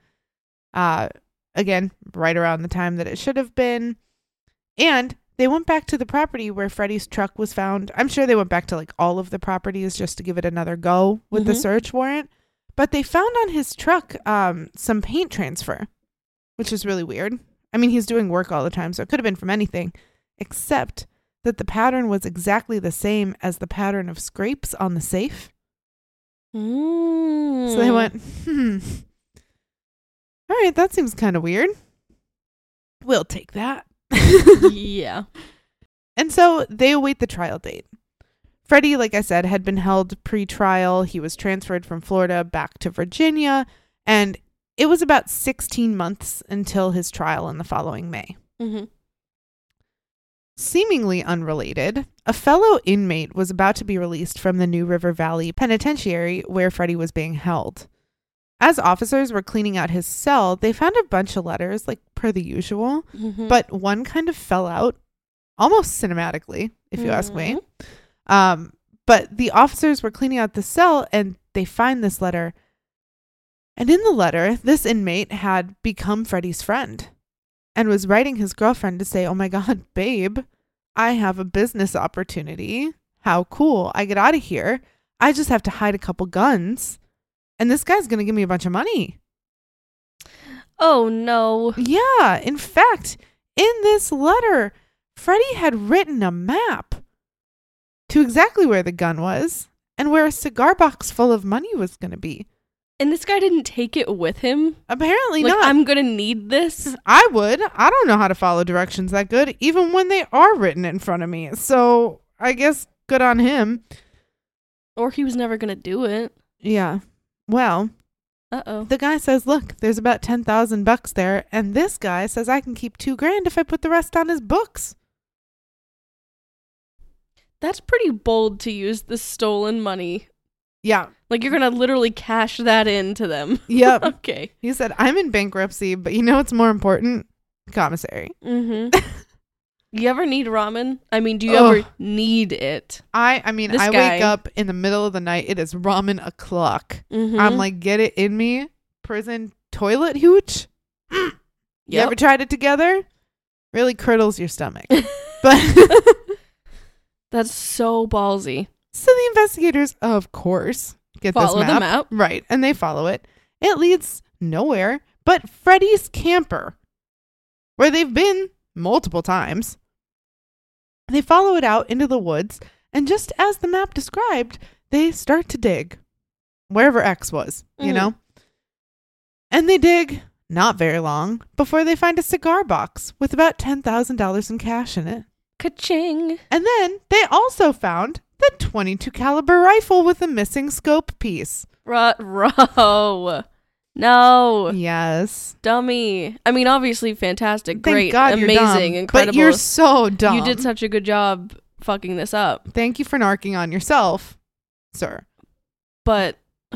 Again, right around the time that it should have been. And they went back to the property where Freddie's truck was found. I'm sure they went back to like all of the properties just to give it another go with the Mhm. search warrant. But they found on his truck some paint transfer, which is really weird. I mean, he's doing work all the time, so it could have been from anything, except that the pattern was exactly the same as the pattern of scrapes on the safe. Mm. So they went, all right, that seems kind of weird. We'll take that. Yeah. And so they await the trial date. Freddie, like I said, had been held pre-trial. He was transferred from Florida back to Virginia, and it was about 16 months until his trial in the following May. Mm-hmm. seemingly unrelated, a fellow inmate was about to be released from the New River Valley Penitentiary where Freddie was being held. As officers were cleaning out his cell, they found a bunch of letters, like per the usual, but one kind of fell out, almost cinematically, if you ask me. But the officers were cleaning out the cell and they find this letter. And in the letter, this inmate had become Freddie's friend and was writing his girlfriend to say, "Oh my God, babe, I have a business opportunity. How cool. I get out of here. I just have to hide a couple guns. And this guy's going to give me a bunch of money." Oh, no. Yeah. In fact, in this letter, Freddie had written a map to exactly where the gun was and where a cigar box full of money was going to be. And this guy didn't take it with him? Apparently like, not. I'm going to need this? I would. I don't know how to follow directions that good, even when they are written in front of me. So I guess good on him. Or he was never going to do it. Yeah. Well, the guy says, look, there's about $10,000 there. And this guy says I can keep $2,000 if I put the rest on his books. That's pretty bold to use the stolen money. Yeah. Like, you're going to literally cash that into them. Yep. Okay. He said, I'm in bankruptcy, but you know what's more important? Commissary. Mm-hmm. You ever need ramen? I mean, do you ever need it? I mean, I wake up in the middle of the night. It is ramen o'clock. Mm-hmm. I'm like, get it in me. Prison toilet hooch. You ever tried it together? Really curdles your stomach. But that's so ballsy. So the investigators, of course, follow this map. the map. Right. And they follow it. It leads nowhere but Freddie's camper, where they've been multiple times. They follow it out into the woods, and just as the map described, they start to dig wherever X was, you know? And they dig not very long before they find a cigar box with about $10,000 in cash in it. Ka-ching. And then they also found the .22 caliber rifle with a missing scope piece. Ruh-roh. No. Yes. Dummy. I mean, obviously fantastic, Thank great, God amazing, you're dumb, incredible. but you're so dumb. You did such a good job fucking this up. Thank you for narking on yourself, sir. But,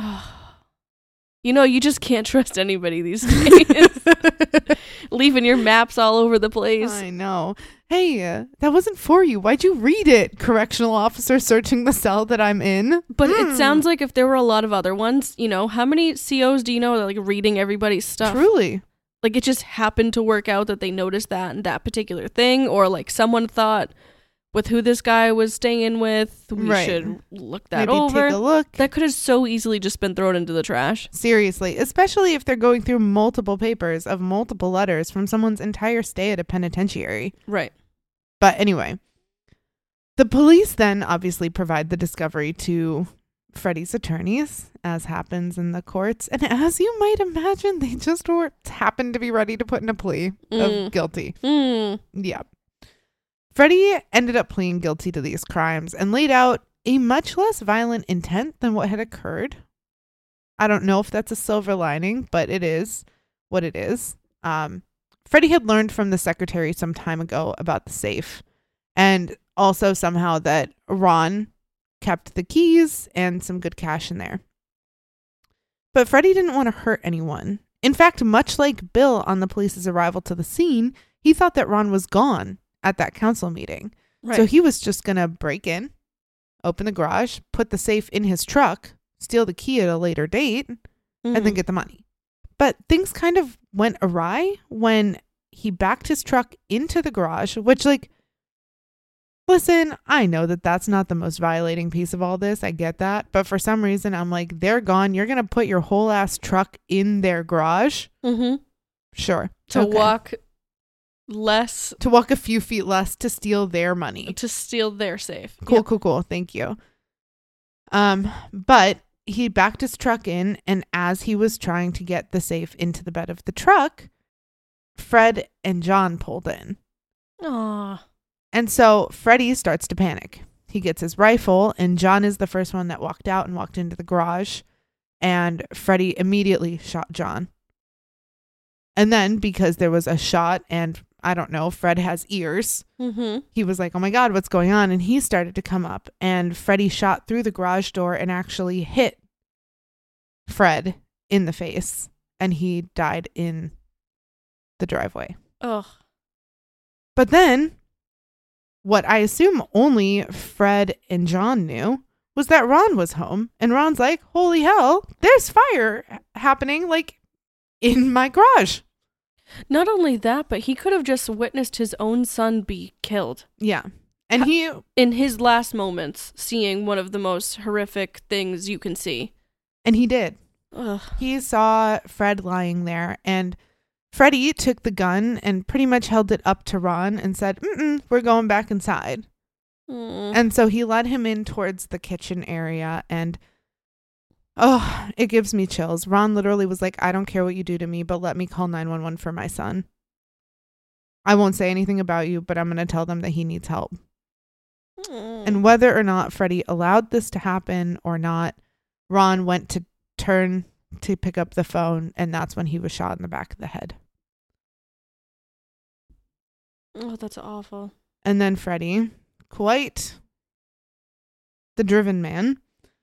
you just can't trust anybody these days. Leaving your maps all over the place. I know. Hey, that wasn't for you. Why'd you read it? Correctional officer searching the cell that I'm in. But it sounds like if there were a lot of other ones, how many COs do you know that like reading everybody's stuff? Truly. Like it just happened to work out that they noticed that and that particular thing, or like someone thought with who this guy was staying with, we should look that over. Maybe take a look. That could have so easily just been thrown into the trash. Seriously, especially if they're going through multiple papers of multiple letters from someone's entire stay at a penitentiary. Right. But anyway, the police then obviously provide the discovery to Freddie's attorneys, as happens in the courts. And as you might imagine, they just happened to be ready to put in a plea of guilty. Yeah. Freddie ended up pleading guilty to these crimes and laid out a much less violent intent than what had occurred. I don't know if that's a silver lining, but it is what it is. Freddie had learned from the secretary some time ago about the safe, and also somehow that Ron kept the keys and some good cash in there. But Freddie didn't want to hurt anyone. In fact, much like Bill on the police's arrival to the scene, he thought that Ron was gone at that council meeting. Right. So he was just going to break in, open the garage, put the safe in his truck, steal the key at a later date, and then get the money. But things kind of went awry when he backed his truck into the garage, which, like, listen, I know that that's not the most violating piece of all this. I get that. But for some reason, I'm like, they're gone. You're going to put your whole ass truck in their garage? Mm-hmm. Sure. To walk a few feet less to steal their money. To steal their safe. Cool. Thank you. But he backed his truck in, and as he was trying to get the safe into the bed of the truck, Fred and John pulled in. Aww. And so Freddie starts to panic. He gets his rifle, and John is the first one that walked out and walked into the garage, and Freddie immediately shot John. And then, because there was a shot and I don't know, Fred has ears. Mm-hmm. He was like, oh my God, what's going on? And he started to come up, and Freddie shot through the garage door and actually hit Fred in the face, and he died in the driveway. Ugh. But then what I assume only Fred and John knew was that Ron was home, and Ron's like, holy hell, there's fire happening like in my garage. Not only that, but he could have just witnessed his own son be killed. Yeah. And he, in his last moments, seeing one of the most horrific things you can see. and he did. Ugh. He saw Fred lying there, and Freddie took the gun and pretty much held it up to Ron and said, we're going back inside. And so he led him in towards the kitchen area, and oh, it gives me chills. Ron literally was like, I don't care what you do to me, but let me call 911 for my son. I won't say anything about you, but I'm going to tell them that he needs help. And whether or not Freddie allowed this to happen or not, Ron went to turn to pick up the phone, and that's when he was shot in the back of the head. Oh, that's awful. And then Freddie, quite the driven man,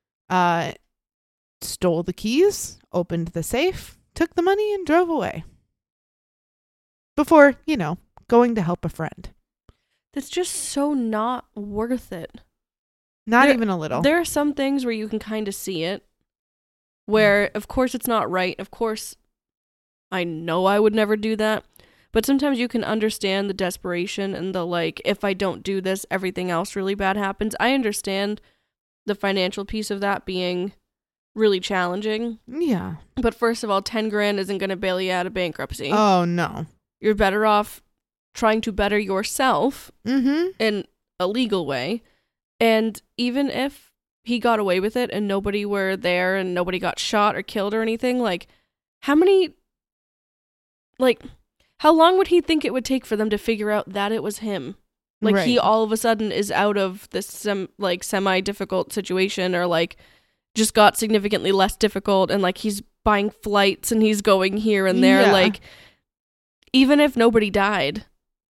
stole the keys, opened the safe, took the money, and drove away. Before, going to help a friend. That's just so not worth it. Not even a little. There are some things where you can kind of see it, where, of course, it's not right. Of course, I know I would never do that. But sometimes you can understand the desperation and the, like, if I don't do this, everything else really bad happens. I understand the financial piece of that being really challenging. Yeah. But first of all, 10 grand isn't going to bail you out of bankruptcy. Oh, no. You're better off trying to better yourself in a legal way. And even if he got away with it and nobody were there and nobody got shot or killed or anything, like, how long would he think it would take for them to figure out that it was him? Like, right. He all of a sudden is out of this semi-difficult situation, or like just got significantly less difficult, and like he's buying flights and he's going here and there. Yeah. Like, even if nobody died,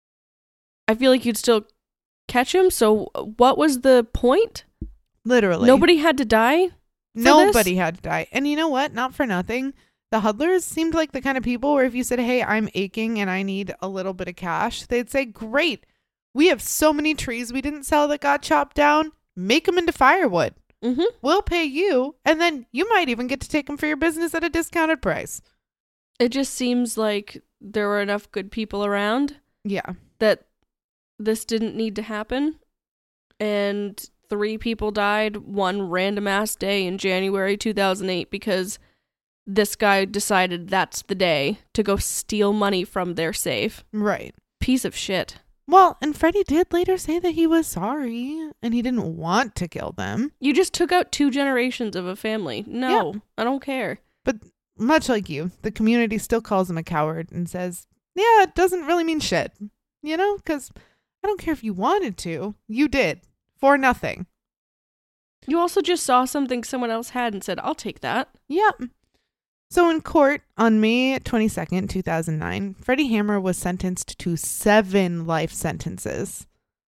I feel like you'd still catch him. So what was the point? Literally. Nobody had to die? Nobody had to die. And you know what? Not for nothing. The Hudlers seemed like the kind of people where if you said, hey, I'm aching and I need a little bit of cash, they'd say, great. We have so many trees we didn't sell that got chopped down. Make them into firewood. We'll pay you. And then you might even get to take them for your business at a discounted price. It just seems like there were enough good people around. Yeah. That this didn't need to happen. And 3 people died one random ass day in January 2008 because this guy decided that's the day to go steal money from their safe. Right. Piece of shit. Well, and Freddie did later say that he was sorry and he didn't want to kill them. You just took out 2 generations of a family. No, yeah. I don't care. But much like you, the community still calls him a coward and says, yeah, it doesn't really mean shit. Because I don't care if you wanted to. You did. For nothing. You also just saw something someone else had and said, I'll take that. Yep. So in court on May 22nd, 2009, Freddie Hammer was sentenced to 7 life sentences,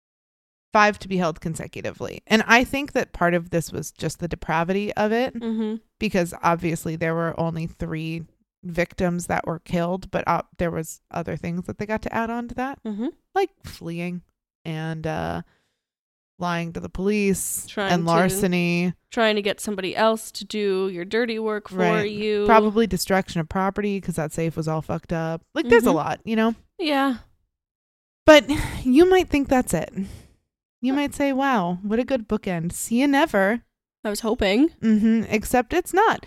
5 to be held consecutively. And I think that part of this was just the depravity of it, because obviously there were only 3 victims that were killed, but there was other things that they got to add on to that, like fleeing and lying to the police and larceny. Trying to get somebody else to do your dirty work for you. Probably destruction of property because that safe was all fucked up. Like, there's a lot, Yeah. But you might think that's it. You might say, wow, what a good bookend. See you never. I was hoping. Except it's not.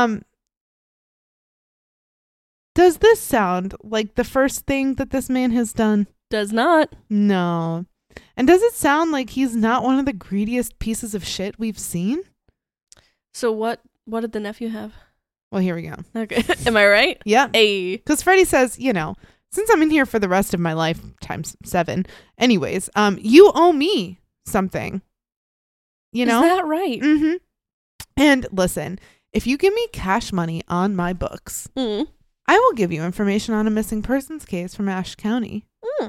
Does this sound like the first thing that this man has done? Does not. No. And does it sound like he's not one of the greediest pieces of shit we've seen? So what did the nephew have? Well, here we go. Okay. Am I right? Yeah. Hey. Because Freddie says, since I'm in here for the rest of my life times 7, anyways, you owe me something. Is that right? And listen, if you give me cash money on my books, I will give you information on a missing persons case from Ashe County.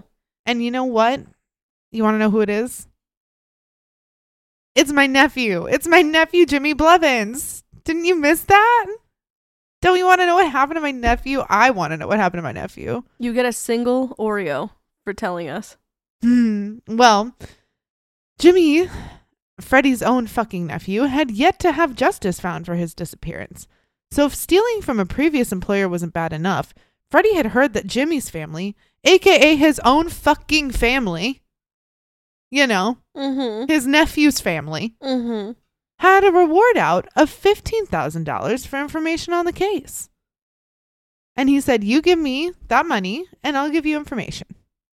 And you know what? You want to know who it is? It's my nephew. It's my nephew, Jimmy Blevins. Didn't you miss that? Don't you want to know what happened to my nephew? I want to know what happened to my nephew. You get a single Oreo for telling us. Well, Jimmy, Freddie's own fucking nephew, had yet to have justice found for his disappearance. So if stealing from a previous employer wasn't bad enough, Freddie had heard that Jimmy's family, aka his own fucking family, you know, his nephew's family, had a reward out of $15,000 for information on the case. And he said, you give me that money and I'll give you information.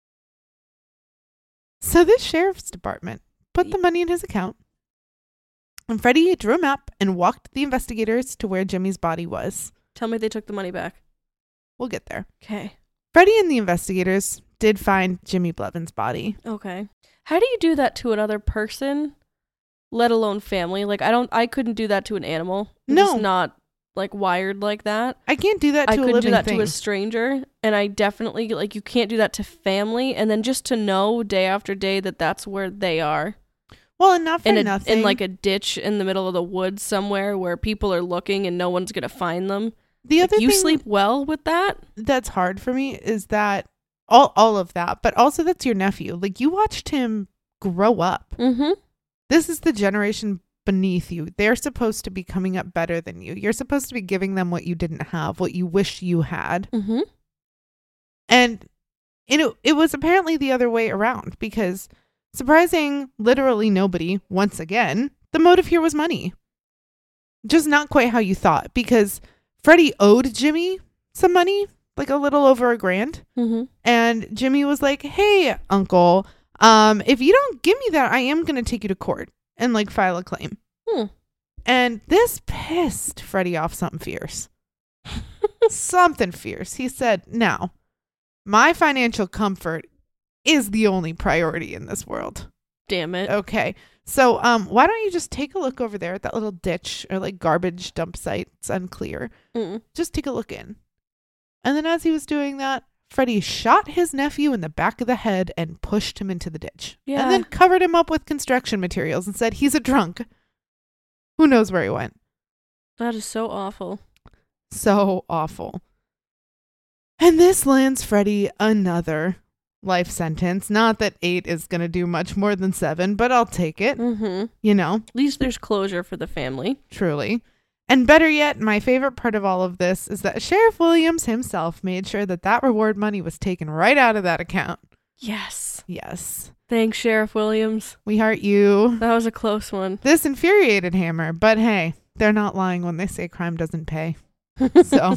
So this sheriff's department put the money in his account. And Freddie drew a map and walked the investigators to where Jimmy's body was. Tell me they took the money back. We'll get there. Okay. Freddie and the investigators did find Jimmy Blevins' body. Okay. How do you do that to another person, let alone family? Like, I couldn't do that to an animal. I'm just not, like, wired like that. I can't do that to a living thing. I couldn't do that to a stranger, and I definitely, like, you can't do that to family, and then just to know day after day that that's where they are. Well, and not for nothing. In, like, a ditch in the middle of the woods somewhere where people are looking and no one's going to find them. The other thing you sleep well with that? That's hard for me is that all of that, but also that's your nephew. Like, you watched him grow up. This is the generation beneath you. They're supposed to be coming up better than you. You're supposed to be giving them what you didn't have, what you wish you had. And it was apparently the other way around because, surprising literally nobody, once again, the motive here was money. Just not quite how you thought, because Freddie owed Jimmy some money, like a little over $1,000. And Jimmy was like, hey, uncle, if you don't give me that, I am going to take you to court and like file a claim. And this pissed Freddie off something fierce. Something fierce. He said, now, my financial comfort is the only priority in this world. Damn it. Okay. So why don't you just take a look over there at that little ditch or like garbage dump site? It's unclear. Just take a look in. And then as he was doing that, Freddie shot his nephew in the back of the head and pushed him into the ditch. Yeah. And then covered him up with construction materials and said, he's a drunk. Who knows where he went? That is so awful. So awful. And this lands Freddie another life sentence. Not that 8 is going to do much more than 7, but I'll take it. You know? At least there's closure for the family. Truly. And better yet, my favorite part of all of this is that Sheriff Williams himself made sure that that reward money was taken right out of that account. Yes. Yes. Thanks, Sheriff Williams. We heart you. That was a close one. This infuriated Hammer, but hey, they're not lying when they say crime doesn't pay. So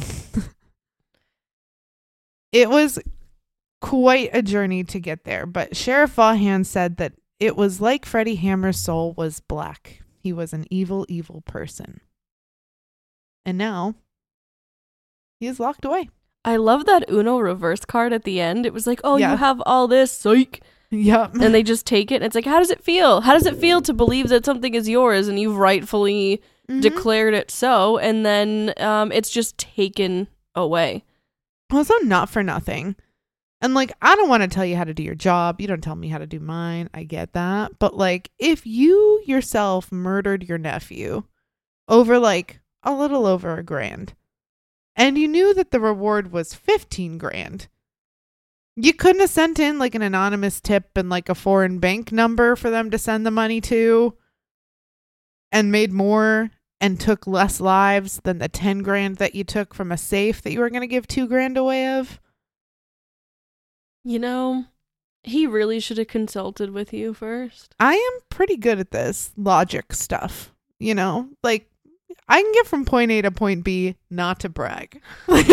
it was quite a journey to get there, but Sheriff Vaughan said that it was like Freddie Hammer's soul was black. He was an evil, evil person. And now he is locked away. I love that Uno reverse card at the end. It was like, oh, Yeah. you have all this, psych. Yep. And they just take it. And it's like, how does it feel? How does it feel to believe that something is yours and you've rightfully declared it so? And then it's just taken away. Also, not for nothing. And like, I don't want to tell you how to do your job. You don't tell me how to do mine. I get that. But like, if you yourself murdered your nephew over like a little over $1,000 and you knew that the reward was $15,000, you couldn't have sent in like an anonymous tip and like a foreign bank number for them to send the money to and made more and took less lives than the $10,000 that you took from a safe that you were going to give $2,000 away of. You know, he really should have consulted with you first. I am pretty good at this logic stuff, you know, like I can get from point A to point B, not to brag.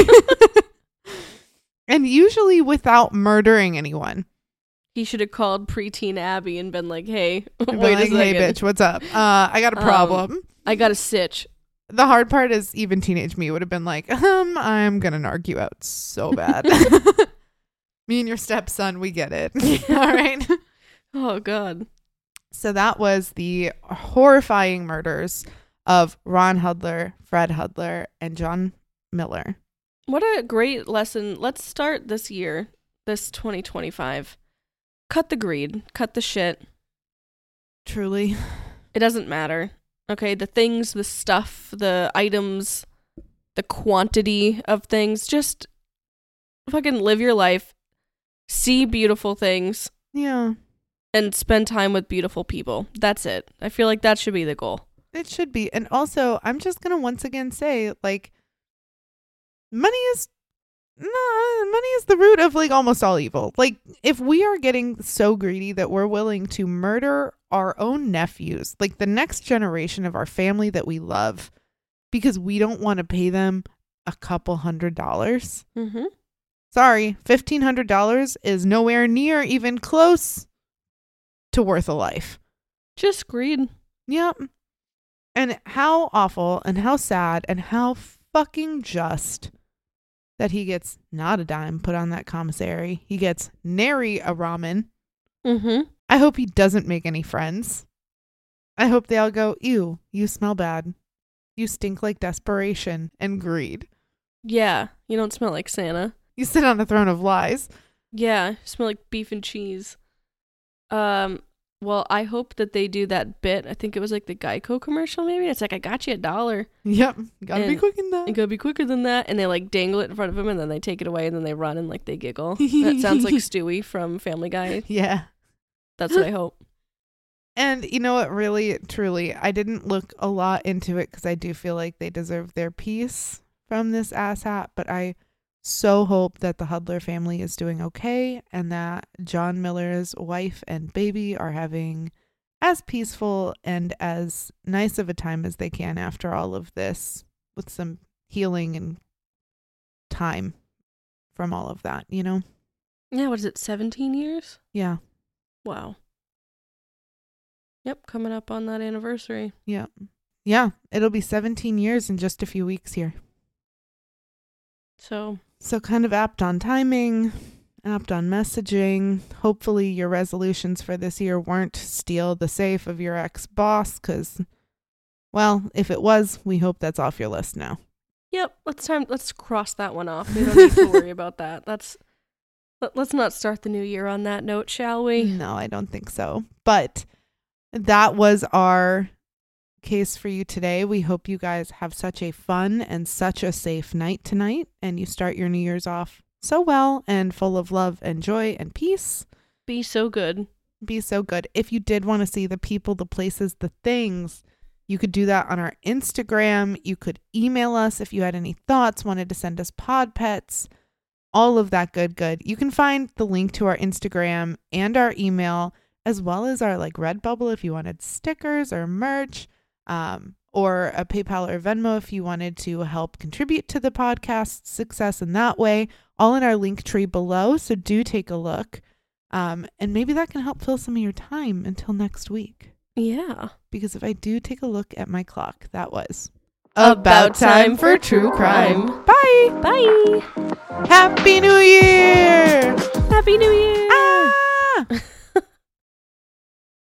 And usually without murdering anyone. He should have called preteen Abby and been like, hey, I'd be wait a like, second. hey, bitch, what's up? I got a problem. I got a sitch. The hard part is even teenage me would have been like, I'm going to narc you out so bad. Me and your stepson, we get it. All right. Oh, God. So that was the horrifying murders of Ron Hudler, Fred Hudler, and John Miller. What a great lesson. Let's start this year, this 2025. cut the greed, cut the shit. Truly. It doesn't matter. Okay, the things, the stuff, the items, the quantity of things, just fucking live your life, see beautiful things, Yeah. and spend time with beautiful people. That's it. I feel like that should be the goal. It should be. And also, I'm just going to once again say, like, money is the root of, like, almost all evil. Like, if we are getting so greedy that we're willing to murder our own nephews, like the next generation of our family that we love, because we don't want to pay them a couple $100. Mm-hmm. Sorry, $1,500 is nowhere near even close to worth a life. Just greed. Yep. And how awful and how sad and how fucking just that he gets not a dime put on that commissary. He gets nary a ramen. Mm-hmm. I hope he doesn't make any friends. I hope they all go, ew, you smell bad. You stink like desperation and greed. Yeah, you don't smell like Santa. You sit on a throne of lies. Yeah, you smell like beef and cheese. Well, I hope that they do that bit. I think it was like the Geico commercial, maybe. It's like, I got you $1. Yep. Gotta be quick in that. You gotta be quicker than that. And they like dangle it in front of him and then they take it away and then they run and like they giggle. That sounds like Stewie from Family Guy. Yeah. That's what I hope. And you know what, really, truly, I didn't look a lot into it because I do feel like they deserve their piece from this asshat, but I so hope that the Hudler family is doing okay and that John Miller's wife and baby are having as peaceful and as nice of a time as they can after all of this, with some healing and time from all of that, you know? Yeah, what is it, 17 years? Yeah. Wow. Yep, coming up on that anniversary. Yeah. Yeah, it'll be 17 years in just a few weeks here. So kind of apt on timing, apt on messaging. Hopefully your resolutions for this year weren't steal the safe of your ex-boss, because, well, if it was, we hope that's off your list now. Yep, let's cross that one off. We don't need to worry about that. Let's not start the new year on that note, shall we? No, I don't think so. But that was our case for you today. We hope you guys have such a fun and such a safe night tonight, and you start your New Year's off so well and full of love and joy and peace. Be so good. Be so good. If you did want to see the people, the places, the things, you could do that on our Instagram. You could email us if you had any thoughts, wanted to send us pod pets, all of that good. You can find the link to our Instagram and our email, as well as our like Redbubble if you wanted stickers or merch. Or a PayPal or Venmo if you wanted to help contribute to the podcast's success in that way, all in our link tree below. So do take a look. And maybe that can help fill some of your time until next week. Yeah. Because if I do take a look at my clock, that was About time for true crime. Bye. Bye. Happy New Year.